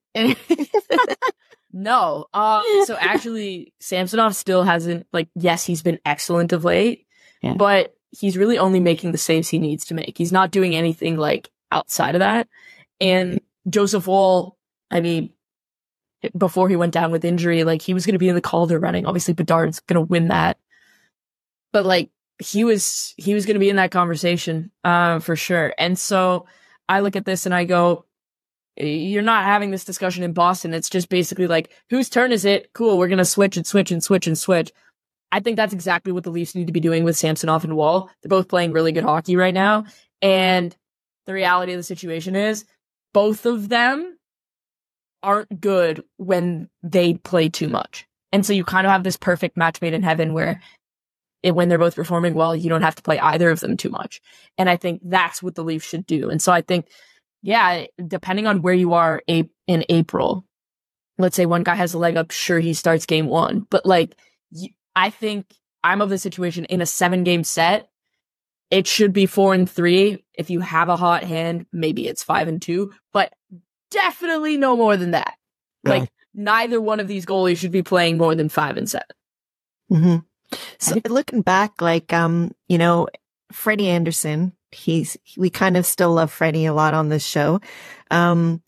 no. Uh, so actually, Samsonov still hasn't, like, yes, he's been excellent of late, yeah. but he's really only making the saves he needs to make. He's not doing anything like outside of that. And Joseph Woll, I mean, before he went down with injury, like he was going to be in the Calder running. Obviously, Bedard's going to win that, but like he was, he was going to be in that conversation uh, for sure. And so I look at this and I go, you're not having this discussion in Boston. It's just basically like, whose turn is it? Cool, we're going to switch and switch and switch and switch. I think that's exactly what the Leafs need to be doing with Samsonov and Wall. They're both playing really good hockey right now. And the reality of the situation is both of them aren't good when they play too much. And so you kind of have this perfect match made in heaven where it, when they're both performing well, you don't have to play either of them too much. And I think that's what the Leafs should do. And so I think, yeah, depending on where you are a- in April, let's say one guy has a leg up, sure, he starts game one. But like, y- I think I'm of the situation in a seven game set, it should be four and three. If you have a hot hand, maybe it's five and two, but definitely no more than that. Yeah. Like neither one of these goalies should be playing more than five and seven. Mm-hmm. So looking back, like, um, you know, Freddie Anderson, he's, we kind of still love Freddie a lot on this show. Um,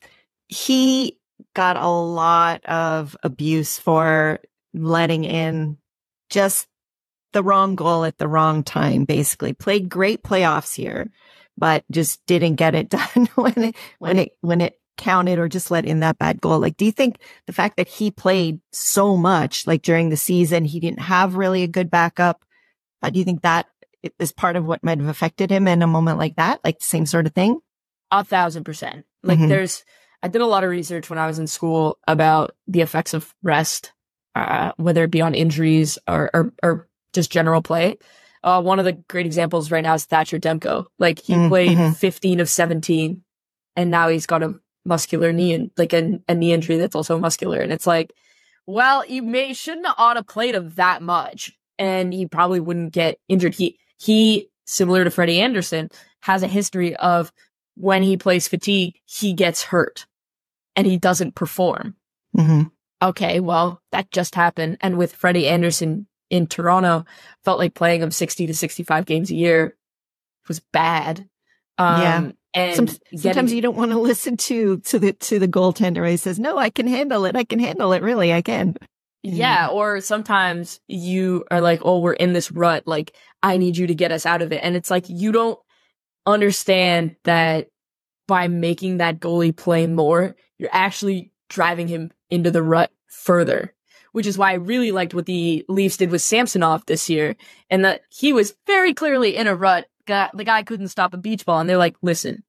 he got a lot of abuse for letting in just the wrong goal at the wrong time, basically. Played great playoffs here, but just didn't get it done when it, when it, when it counted, or just let in that bad goal. Like, do you think the fact that he played so much, like during the season, he didn't have really a good backup? Uh, do you think that is part of what might have affected him in a moment like that? Like the same sort of thing? A thousand percent. Like mm-hmm. there's, I did a lot of research when I was in school about the effects of rest, uh, whether it be on injuries or, or, or just general play. Uh, one of the great examples right now is Thatcher Demko. Like he mm-hmm. played fifteen of seventeen and now he's got a muscular knee and like a, a knee injury that's also muscular. And it's like, well, you may shouldn't have ought to played him that much and he probably wouldn't get injured. He, he, similar to Freddie Anderson, has a history of when he plays fatigue, he gets hurt and he doesn't perform. Mm-hmm. Okay, well, that just happened. And with Freddie Anderson in Toronto, felt like playing him sixty to sixty-five games a year was bad. Um, yeah. And Some, getting, sometimes you don't want to listen to, to the, to the goaltender. He says, no, I can handle it. I can handle it. Really, I can. Yeah. Or sometimes you are like, oh, we're in this rut. Like, I need you to get us out of it. And it's like, you don't understand that by making that goalie play more, you're actually driving him into the rut further, which is why I really liked what the Leafs did with Samsonov this year, and that he was very clearly in a rut. The guy couldn't stop a beach ball, and they're like, listen,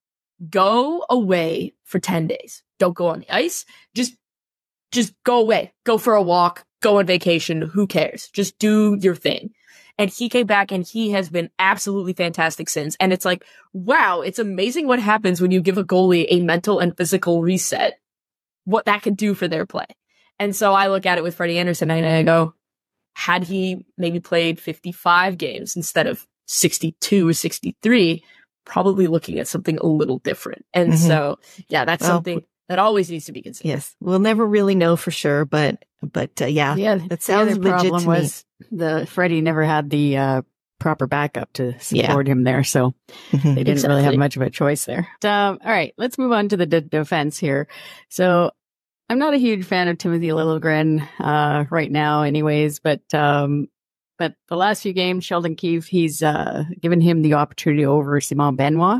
go away for ten days. Don't go on the ice. Just, just go away. Go for a walk. Go on vacation. Who cares? Just do your thing. And he came back and he has been absolutely fantastic since. And it's like, wow, it's amazing what happens when you give a goalie a mental and physical reset, what that could do for their play. And so I look at it with Freddie Anderson and I go, had he maybe played fifty-five games instead of sixty-two or sixty-three, probably looking at something a little different. And mm-hmm. so, yeah, that's well, something that always needs to be considered. Yes. We'll never really know for sure, but, but, uh, yeah, yeah, that sounds the legit problem to was me. The Freddie never had the, uh, proper backup to support yeah. him there. So mm-hmm. they didn't exactly. really have much of a choice there. Um, all right, let's move on to the d- defense here. So I'm not a huge fan of Timothy Liljegren, uh, right now anyways, but, um, but the last few games, Sheldon Keefe, he's, uh, given him the opportunity over Simon Benoit,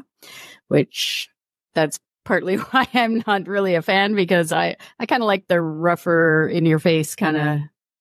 which that's partly why I'm not really a fan, because I, I kind of like the rougher in your face kind of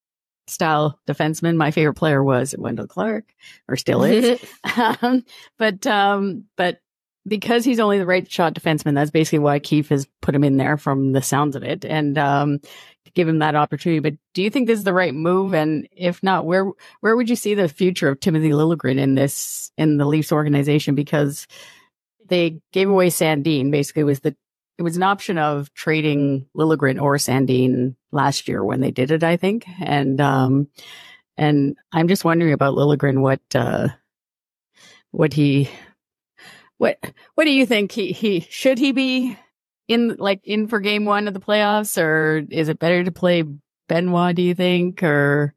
style defenseman. My favorite player was Wendell Clark, or still is. um, but, um, but because he's only the right shot defenseman, that's basically why Keefe has put him in there from the sounds of it, and, um, to give him that opportunity. But do you think this is the right move? And if not, where, where would you see the future of Timothy Liljegren in this, in the Leafs organization? Because they gave away Sandin. Basically, was the it was an option of trading Liljegren or Sandin last year when they did it, I think. And um, and I'm just wondering about Liljegren. What uh, what he what what do you think? He he should he be in like in for game one of the playoffs, or is it better to play Benoit? Do you think, or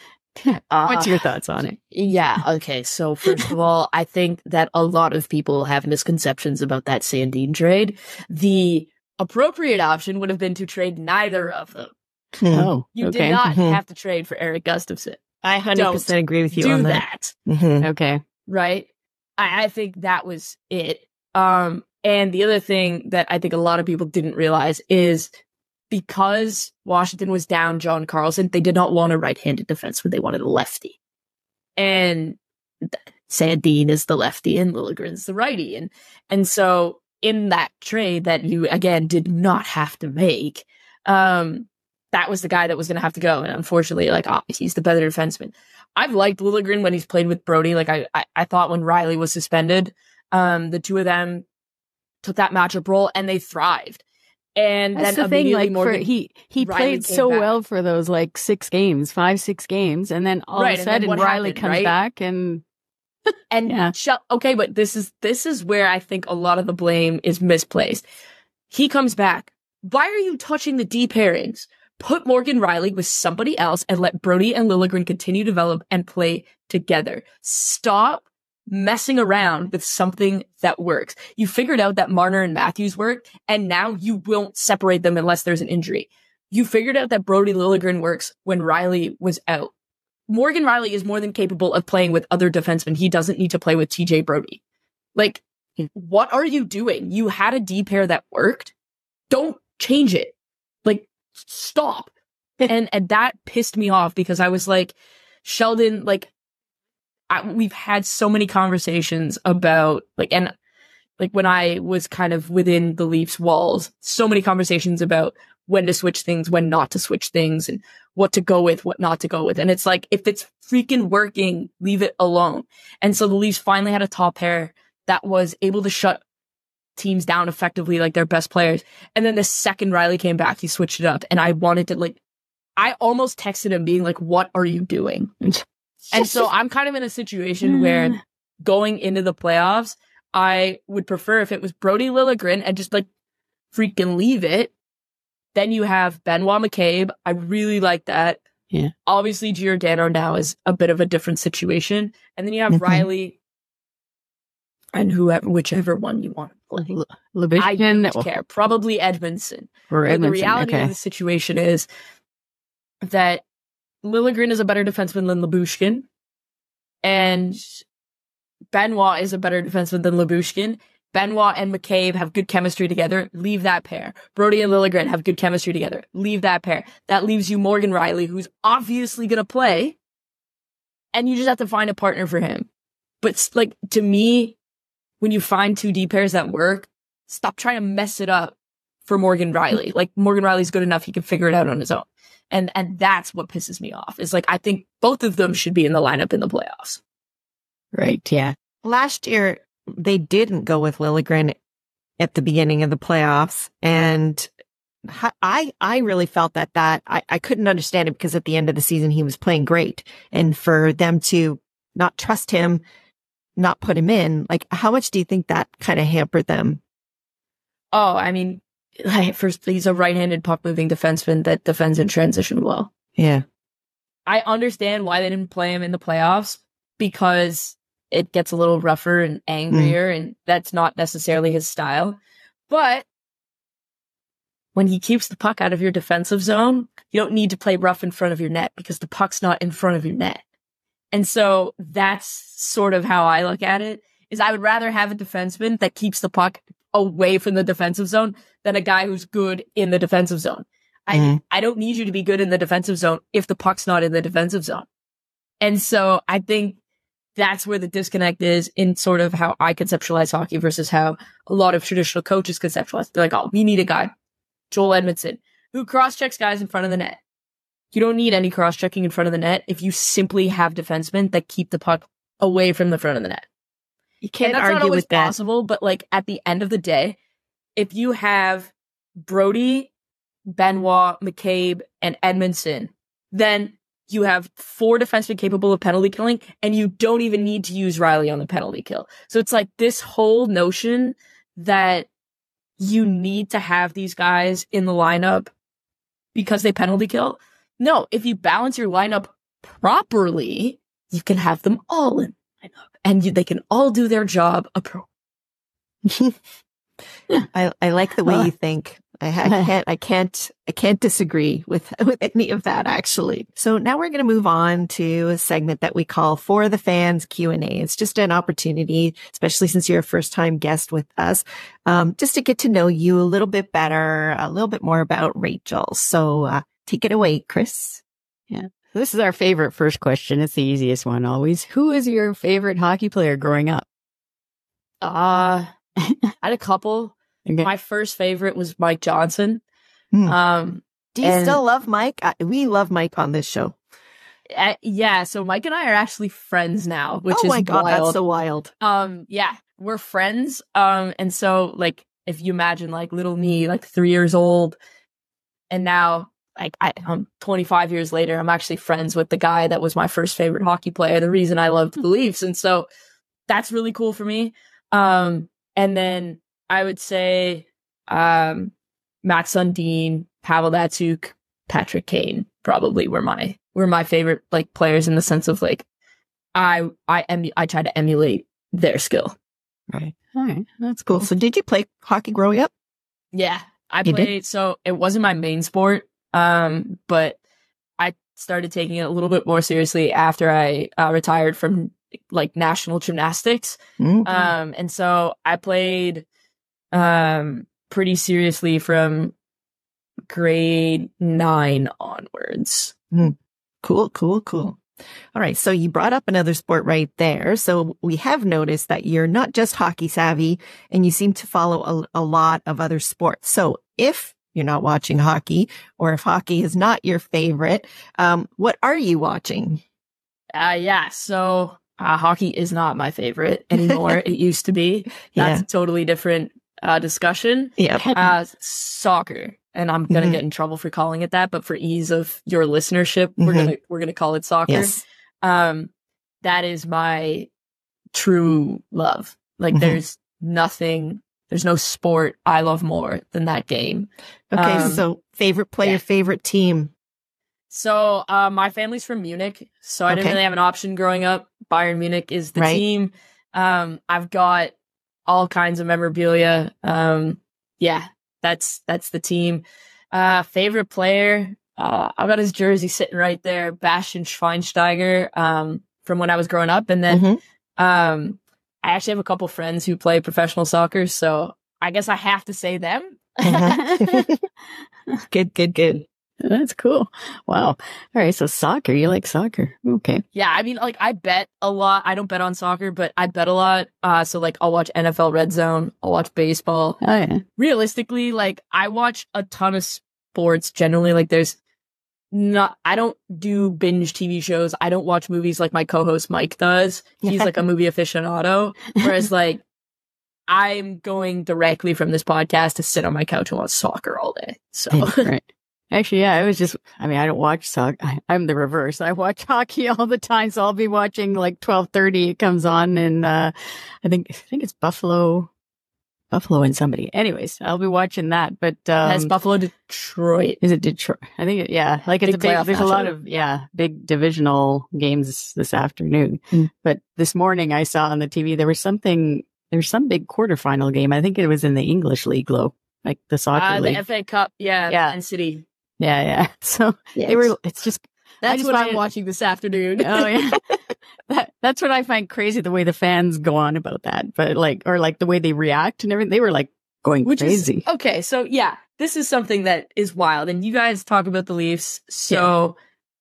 Uh, what's your thoughts on it? Yeah. Okay. So first of all, I think that a lot of people have misconceptions about that Sandin trade. The appropriate option would have been to trade neither of them. Oh, You okay. did not Mhm. have to trade for Eric Gustafsson. I one hundred percent Don't agree with you Do on that. that, Mhm. Okay. right? I, I think that was it. Um, and the other thing that I think a lot of people didn't realize is because Washington was down John Carlson, they did not want a right-handed defenseman. They wanted a lefty. And th- Sandin is the lefty and Liljegren's the righty. And, and so in that trade that you, again, did not have to make, um, that was the guy that was going to have to go. And unfortunately, like, oh, he's the better defenseman. I've liked Liljegren when he's played with Brody. Like, I, I, I thought when Riley was suspended, um, the two of them took that matchup role and they thrived. And That's then the thing. immediately Like, Morgan, for, he he Riley played came so back. well for those like six games, five six games, and then all Right, of a and then sudden what Riley happened, comes right? back and And Yeah. Shel- okay, but this is this is where I think a lot of the blame is misplaced. He comes back. Why are you touching the D pairings? Put Morgan Riley with somebody else and let Brody and Liljegren continue to develop and play together. Stop messing around with something that works. You figured out that Marner and Matthews work, and now you won't separate them unless there's an injury. You figured out that Brody Liljegren works when Riley was out. Morgan Riley is more than capable of playing with other defensemen. He doesn't need to play with T J Brody. Like, what are you doing? You had a D pair that worked. Don't change it. Like, stop. and and that pissed me off because I was like, Sheldon, like, I, we've had so many conversations about, like, and like when I was kind of within the Leafs walls, so many conversations about when to switch things, when not to switch things, and what to go with, what not to go with. And it's like, if it's freaking working, leave it alone. And so the Leafs finally had a top pair that was able to shut teams down effectively, like their best players. And then the second Riley came back, he switched it up. And I wanted to, like, I almost texted him being like, what are you doing? And so I'm kind of in a situation where going into the playoffs, I would prefer if it was Brody Liljegren and just like freaking leave it. Then you have Benoit McCabe. I really like that. Yeah. Obviously, Giordano now is a bit of a different situation. And then you have Mhm. Riley and whoever, whichever one you want to play. L- I Lubishkin don't care. Probably Edmondson. or But Edmondson. the reality Okay. of the situation is that Liljegren is a better defenseman than Lyubushkin, and Benoit is a better defenseman than Lyubushkin. Benoit and McCabe have good chemistry together. Leave that pair. Brody and Liljegren have good chemistry together. Leave that pair. That leaves you Morgan Riley, who's obviously going to play, and you just have to find a partner for him. But, like, to me, when you find two D pairs that work, stop trying to mess it up for Morgan Riley. Like, Morgan Riley's good enough. He can figure it out on his own. And and that's what pisses me off. Is like, I think both of them should be in the lineup in the playoffs. Right. Yeah. Last year, they didn't go with Liljegren at the beginning of the playoffs. And I, I really felt that that I, I couldn't understand it because at the end of the season, he was playing great. And for them to not trust him, not put him in, like, how much do you think that kind of hampered them? Oh, I mean, like, first, he's a right-handed puck-moving defenseman that defends in transition well. Yeah. I understand why they didn't play him in the playoffs because it gets a little rougher and angrier, mm. and that's not necessarily his style. But when he keeps the puck out of your defensive zone, you don't need to play rough in front of your net because the puck's not in front of your net. And so that's sort of how I look at it, is I would rather have a defenseman that keeps the puck away from the defensive zone than a guy who's good in the defensive zone. I mm. I don't need you to be good in the defensive zone if the puck's not in the defensive zone. And so I think that's where the disconnect is in sort of how I conceptualize hockey versus how a lot of traditional coaches conceptualize. They're like, oh, we need a guy, Joel Edmondson, who cross-checks guys in front of the net. You don't need any cross-checking in front of the net if you simply have defensemen that keep the puck away from the front of the net. You can't and that's argue not always with that. possible, but like at the end of the day, if you have Brody, Benoit, McCabe, and Edmondson, then you have four defensemen capable of penalty killing, and you don't even need to use Riley on the penalty kill. So it's like this whole notion that you need to have these guys in the lineup because they penalty kill. No, if you balance your lineup properly, you can have them all in the lineup, and you, they can all do their job appropriately. I, I like the way Uh, you think. I, I can't, I can't, I can't disagree with, with any of that, actually. So now we're going to move on to a segment that we call For the Fans Q and A. It's just an opportunity, especially since you're a first time guest with us, um, just to get to know you a little bit better, a little bit more about Rachel. So, uh, take it away, Chris. Yeah. This is our favorite first question. It's the easiest one always. Who is your favorite hockey player growing up? Uh, I had a couple. Okay. My first favorite was Mike Johnson. Hmm. Um, Do you and- still love Mike? I, we love Mike on this show. uh, yeah, so Mike and I are actually friends now, which oh is my God, wild. that's so wild. Um, yeah, we're friends. Um, and so like, if you imagine like little me, like three years old, and now like I, I'm twenty-five years later, I'm actually friends with the guy that was my first favorite hockey player, the reason I loved the Leafs. And so that's really cool for me. Um, and then I would say, um, Matt Sundin, Pavel Datsyuk, Patrick Kane probably were my, were my favorite like players in the sense of like, I, I, emu- I try to emulate their skill. Right. All right. That's Cool. cool. So did you play hockey growing up? Yeah, I You did? played. So it wasn't my main sport, um, but I started taking it a little bit more seriously after I uh, retired from like national gymnastics. Mm. Um, and so I played um pretty seriously from grade nine onwards. Cool, cool, cool. All right. So you brought up another sport right there. So we have noticed that you're not just hockey savvy and you seem to follow a, a lot of other sports. So if you're not watching hockey or if hockey is not your favorite, um, what are you watching? Uh, yeah. So uh, hockey is not my favorite anymore. It used to be. That's Yeah. a totally different uh, discussion. Yeah. Uh, soccer. And I'm gonna Mhm. get in trouble for calling it that, but for ease of your listenership, we're Mhm. gonna we're gonna call it soccer. Yes. Um, that is my true love. Like Mhm. there's nothing, there's no sport I love more than that game. Okay. Um, so favorite player, yeah. favorite team. So uh, my family's from Munich, so I didn't Okay. really have an option growing up. Bayern Munich is the Right. team. Um, I've got all kinds of memorabilia. Um, yeah, that's that's the team. Uh, favorite player, uh, I've got his jersey sitting right there, Bastian Schweinsteiger, um, from when I was growing up, and then Mhm. um, I actually have a couple friends who play professional soccer, so I guess I have to say them. Mhm. Good, good, good. That's cool. Wow. All right. So soccer. You like soccer. Okay. Yeah, I mean, like, I bet a lot. I don't bet on soccer, but I bet a lot. Uh, so, like, I'll watch N F L Red Zone. I'll watch baseball. Oh, yeah. Realistically, like, I watch a ton of sports generally. Like, there's not, I don't do binge T V shows. I don't watch movies like my co-host Mike does. He's like a movie aficionado. Whereas, like, I'm going directly from this podcast to sit on my couch and watch soccer all day. So, Right. Actually, yeah, I was just, I mean, I don't watch soccer. I, I'm the reverse. I watch hockey all the time. So I'll be watching like twelve thirty. It comes on and, uh, I think, I think it's Buffalo, Buffalo and somebody. Anyways, I'll be watching that. But, um, that's Buffalo, Detroit. is it Detroit? I think, it, yeah, like it's Big a big, playoff there's a lot matchup. of, yeah, big divisional games this afternoon. Mm. But this morning I saw on the T V, there was something, there's some big quarterfinal game. I think it was in the English league, Lo, like the soccer Uh, the league. F A Cup. Yeah. Yeah. And City. Yeah, yeah. So they were, it's just, That's just what find I'm it- watching this afternoon. oh yeah. that, that's what I find crazy, the way the fans go on about that. But like, or like the way they react and everything, they were like going Which crazy. is okay. So yeah, this is something that is wild, and you guys talk about the Leafs. So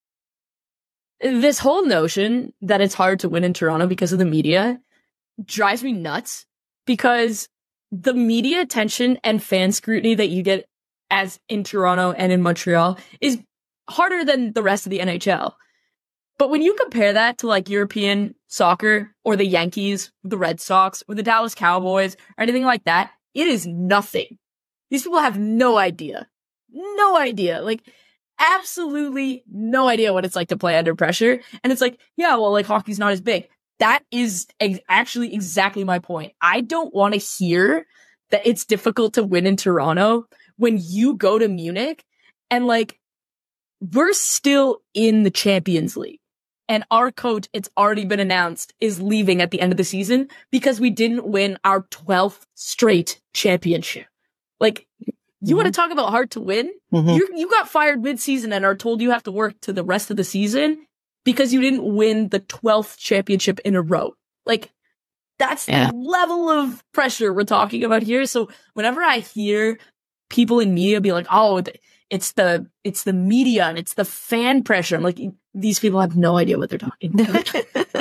this whole notion that it's hard to win in Toronto because of the media drives me nuts, because the media attention and fan scrutiny that you get as in Toronto and in Montreal is harder than the rest of the N H L. But when you compare that to like European soccer or the Yankees, the Red Sox, or the Dallas Cowboys, or anything like that, it is nothing. These people have no idea. No idea. Like, absolutely no idea what it's like to play under pressure. And it's like, yeah, well, like, hockey's not as big. That is ex- actually exactly my point. I don't want to hear that it's difficult to win in Toronto when you go to Munich and, like, we're still in the Champions League. And our coach, it's already been announced, is leaving at the end of the season because we didn't win our twelfth straight championship. Like, You mm-hmm. want to talk about hard to win? Mm-hmm. You you got fired mid-season and are told you have to work to the rest of the season because you didn't win the twelfth championship in a row. Like, that's yeah. the level of pressure we're talking about here. So whenever I hear people in media be like, oh, it's the it's the media and it's the fan pressure, I'm like, these people have no idea what they're talking about.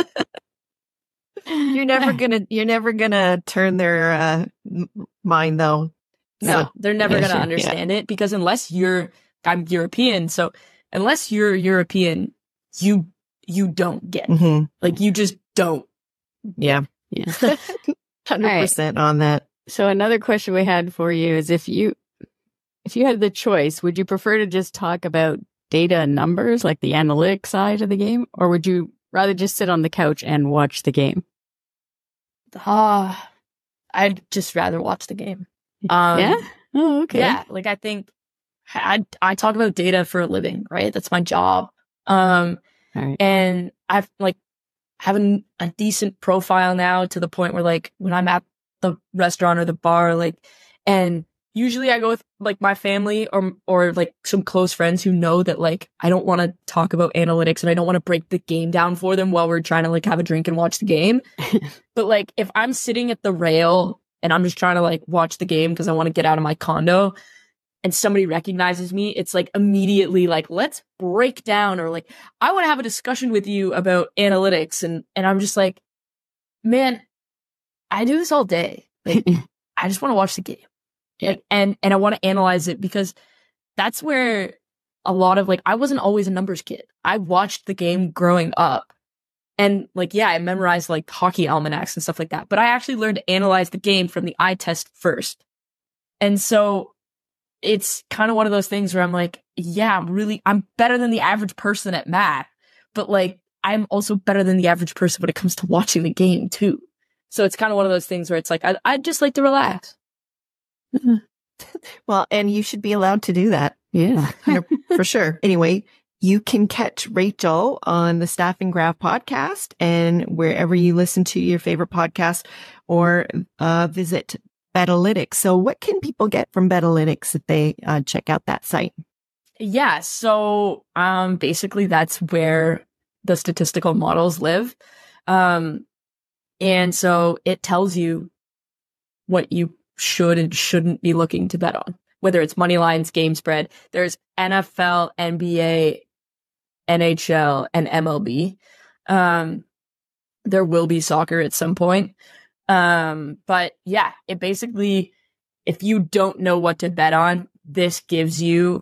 You're never gonna you're never gonna turn their uh, mind though. No, so, they're never yeah, going to sure, understand yeah. it because unless you're, I'm European. So unless you're European, you, you don't get it. Mm-hmm. Like you just don't. Yeah. Yeah. one hundred percent right. on that. So another question we had for you is if you, if you had the choice, would you prefer to just talk about data and numbers, like the analytics side of the game, or would you rather just sit on the couch and watch the game? Ah, uh, I'd just rather watch the game. Um, yeah. Oh, okay. Yeah. Like I think I, I talk about data for a living, right? That's my job. Um, right. and I've like having a decent profile now to the point where like when I'm at the restaurant or the bar, like, and usually I go with like my family or, or like some close friends who know that like, I don't want to talk about analytics and I don't want to break the game down for them while we're trying to like have a drink and watch the game. But like, if I'm sitting at the rail and I'm just trying to like watch the game because I want to get out of my condo and somebody recognizes me, it's like immediately like, let's break down or like, I want to have a discussion with you about analytics. And, and I'm just like, man, I do this all day. Like, I just want to watch the game and, and, and I want to analyze it because that's where a lot of like, I wasn't always a numbers kid. I watched the game growing up. And like, yeah, I memorized like hockey almanacs and stuff like that. But I actually learned to analyze the game from the eye test first. And so it's kind of one of those things where I'm like, yeah, I'm really, I'm better than the average person at math. But like, I'm also better than the average person when it comes to watching the game too. So it's kind of one of those things where it's like, I, I'd just like to relax. Well, and you should be allowed to do that. Yeah, for sure. Anyway. You can catch Rachel on the Staffing Graph podcast and wherever you listen to your favorite podcast or uh, visit Betalytics. So what can people get from Betalytics if they uh, check out that site? Yeah. So um, basically that's where the statistical models live. Um, and so it tells you what you should and shouldn't be looking to bet on, whether it's money lines, game spread. There's N F L, N B A, N H L, and M L B. Um, there will be soccer at some point. Um, but yeah, it basically, if you don't know what to bet on, this gives you,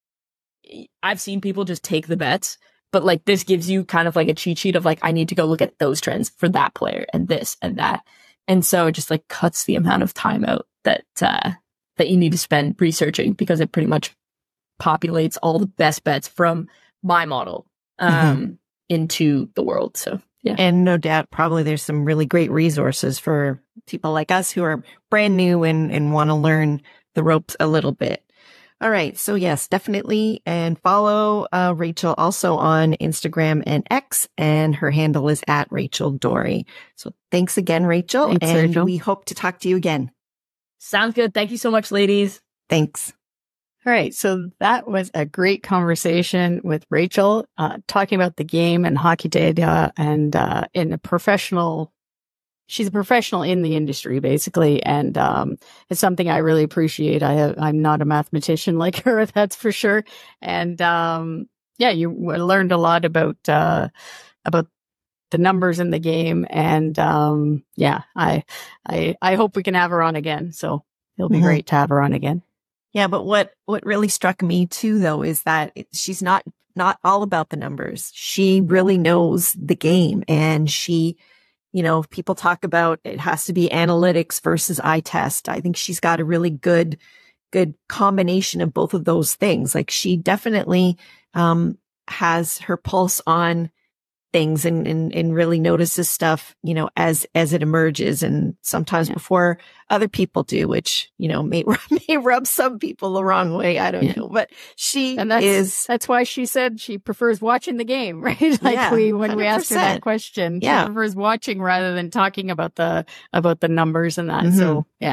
I've seen people just take the bets, but like this gives you kind of like a cheat sheet of like, I need to go look at those trends for that player and this and that. And so it just like cuts the amount of time out that, uh, that you need to spend researching because it pretty much populates all the best bets from my model um mm-hmm. into the world. So yeah. And no doubt probably there's some really great resources for people like us who are brand new and, and want to learn the ropes a little bit. All right. So yes, definitely. And follow uh, Rachel also on Instagram and X, and her handle is at Rachel Dory. So thanks again, Rachel. Thanks, and Rachel. We hope to talk to you again. Sounds good. Thank you so much, ladies. Thanks. All right. So that was a great conversation with Rachel, uh, talking about the game and hockey data and, uh, in a professional, she's a professional in the industry, basically. And, um, it's something I really appreciate. I have, I'm not a mathematician like her, that's for sure. And, um, yeah, you learned a lot about, uh, about the numbers in the game. And, um, yeah, I, I, I hope we can have her on again. So it'll be mm-hmm. great to have her on again. Yeah, but what, what really struck me too, though, is that it, she's not, not all about the numbers. She really knows the game, and she, you know, people talk about it has to be analytics versus eye test. I think she's got a really good, good combination of both of those things. Like she definitely, um, has her pulse on things and, and, and really notices stuff, you know, as, as it emerges, and sometimes yeah. before other people do, which, you know, may, may rub some people the wrong way. I don't yeah. know, but she and that's, is, that's why she said she prefers watching the game, right? Like yeah, we, when one hundred percent. We asked her that question, yeah. she prefers watching rather than talking about the, about the numbers and that. Mm-hmm. So yeah.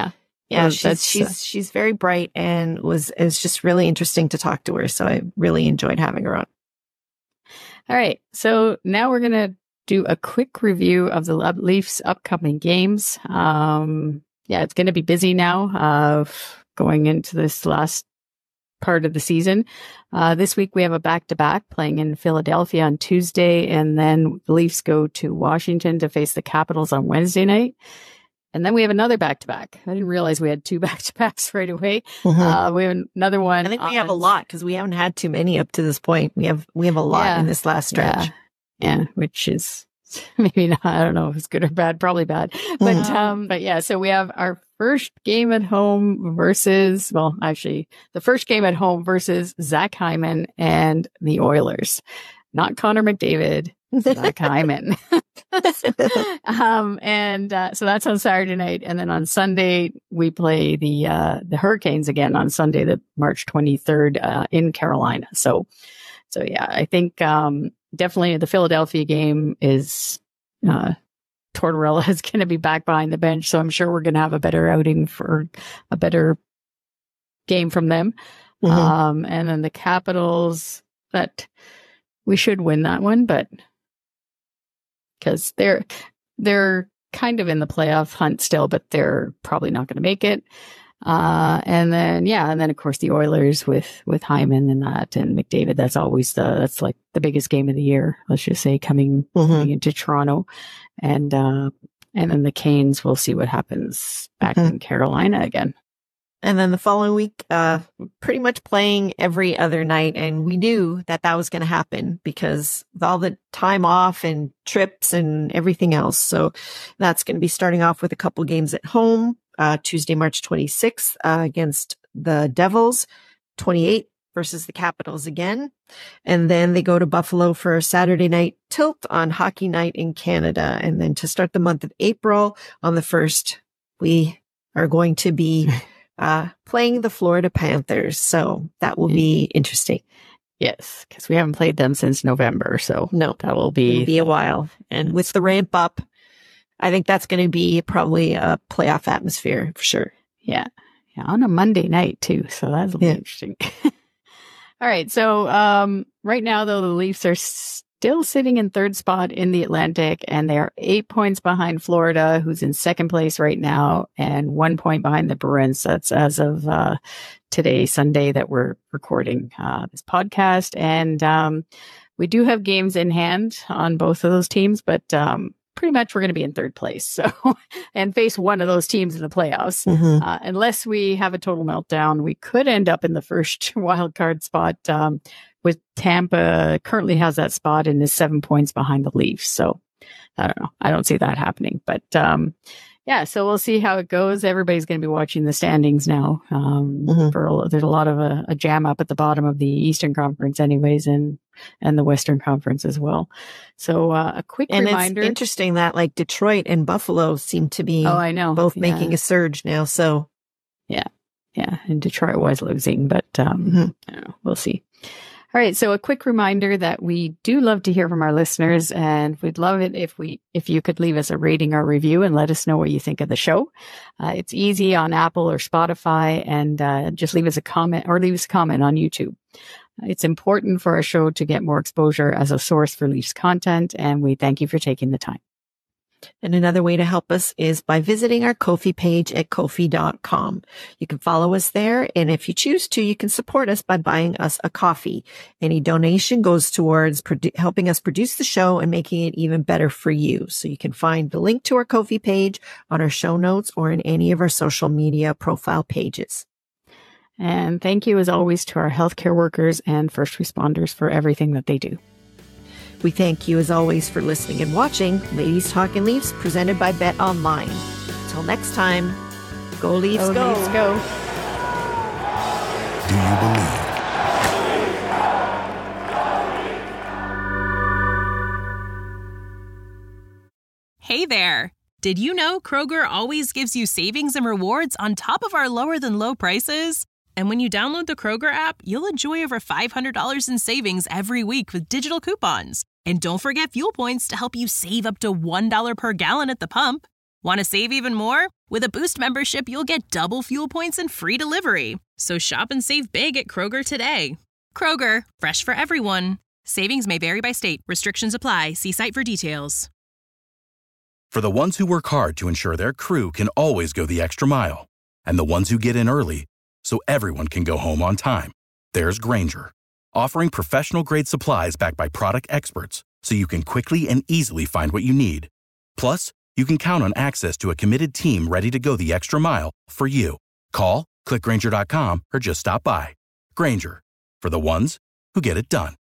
Yeah, Uh, she's that's, she's uh, she's very bright and was it was just really interesting to talk to her. So I really enjoyed having her on. All right. So now we're going to do a quick review of the Leafs' upcoming games. Um, yeah, it's going to be busy now, uh, going into this last part of the season. Uh, this week we have a back-to-back playing in Philadelphia on Tuesday, and then the Leafs go to Washington to face the Capitals on Wednesday night. And then we have another back-to-back. I didn't realize we had two back-to-backs right away. Mm-hmm. Uh, we have another one. I think we on, have a lot because we haven't had too many up to this point. We have we have a lot Yeah. in this last stretch. Yeah, yeah, which is maybe not, I don't know if it's good or bad, probably bad. But Mhm. um, but yeah, so we have our first game at home versus, well, actually the first game at home versus Zach Hyman and the Oilers. Not Connor McDavid, Zach Hyman. um, and uh, so that's on Saturday night. And then on Sunday, we play the uh, the Hurricanes again on Sunday, the March twenty-third uh, in Carolina. So, so yeah, I think um, definitely the Philadelphia game is uh, Tortorella is going to be back behind the bench. So I'm sure we're going to have a better outing for a better game from them. Mhm. Um, and then the Capitals, that we should win that one, but because they're they're kind of in the playoff hunt still, but they're probably not going to make it. Uh, and then yeah, and then of course the Oilers with with Hyman and that and McDavid. That's always the that's like the biggest game of the year. Let's just say coming, Mhm. coming into Toronto, and uh, and then the Canes. We'll see what happens back Mhm. in Carolina again. And then the following week, uh, pretty much playing every other night. And we knew that that was going to happen because with all the time off and trips and everything else. So that's going to be starting off with a couple games at home, uh, Tuesday, March twenty-sixth, uh, against the Devils, twenty-eighth versus the Capitals again. And then they go to Buffalo for a Saturday night tilt on Hockey Night in Canada. And then to start the month of April on the first, we are going to be uh, playing the Florida Panthers. So that will be interesting. Yes, because we haven't played them since November, so No, that will be It'll be a while. And with the ramp up, I think that's going to be probably a playoff atmosphere for sure. yeah, yeah, on a Monday night too. So that'll be Yeah. interesting. All right, so um, right now though the Leafs are still sitting in third spot in the Atlantic, and they are eight points behind Florida, who's in second place right now, and one point behind the Bruins. That's as of uh, today, Sunday, that we're recording uh, this podcast. And um, we do have games in hand on both of those teams, but um, pretty much we're going to be in third place. So, and face one of those teams in the playoffs. Mm-hmm. Uh, unless we have a total meltdown, we could end up in the first wild card spot. Um, with Tampa currently has that spot and is seven points behind the Leafs. So I don't know. I don't see that happening, but um, yeah. So we'll see how it goes. Everybody's going to be watching the standings now. Um, Mhm. for a, there's a lot of a, a jam up at the bottom of the Eastern Conference, anyways, and and the Western Conference as well. So uh, a quick And reminder. it's interesting that like Detroit and Buffalo seem to be oh, I know. both Yeah. making a surge now. So Yeah. And Detroit was losing, but um, Mhm. I don't know. We'll see. All right. So a quick reminder that we do love to hear from our listeners, and we'd love it if we, if you could leave us a rating or review and let us know what you think of the show. Uh, it's easy on Apple or Spotify, and uh, just leave us a comment or leave us a comment on YouTube. It's important for our show to get more exposure as a source for Leafs content, and we thank you for taking the time. And another way to help us is by visiting our Ko-fi page at ko fi dot com. You can follow us there. And if you choose to, you can support us by buying us a coffee. Any donation goes towards produ- helping us produce the show and making it even better for you. So you can find the link to our Ko-fi page on our show notes or in any of our social media profile pages. And thank you as always to our healthcare workers and first responders for everything that they do. We thank you as always for listening and watching Ladies Talking Leafs presented by Bet Online. Until next time, go Leafs, Go, go. Leafs, go. Do you believe? Hey there! Did you know Kroger always gives you savings and rewards on top of our lower than low prices? And when you download the Kroger app, you'll enjoy over five hundred dollars in savings every week with digital coupons. And don't forget fuel points to help you save up to one dollar per gallon at the pump. Want to save even more? With a Boost membership, you'll get double fuel points and free delivery. So shop and save big at Kroger today. Kroger, fresh for everyone. Savings may vary by state. Restrictions apply. See site for details. For the ones who work hard to ensure their crew can always go the extra mile, and the ones who get in early so everyone can go home on time, there's Grainger, offering professional-grade supplies backed by product experts so you can quickly and easily find what you need. Plus, you can count on access to a committed team ready to go the extra mile for you. Call, click Grainger dot com, or just stop by. Grainger, for the ones who get it done.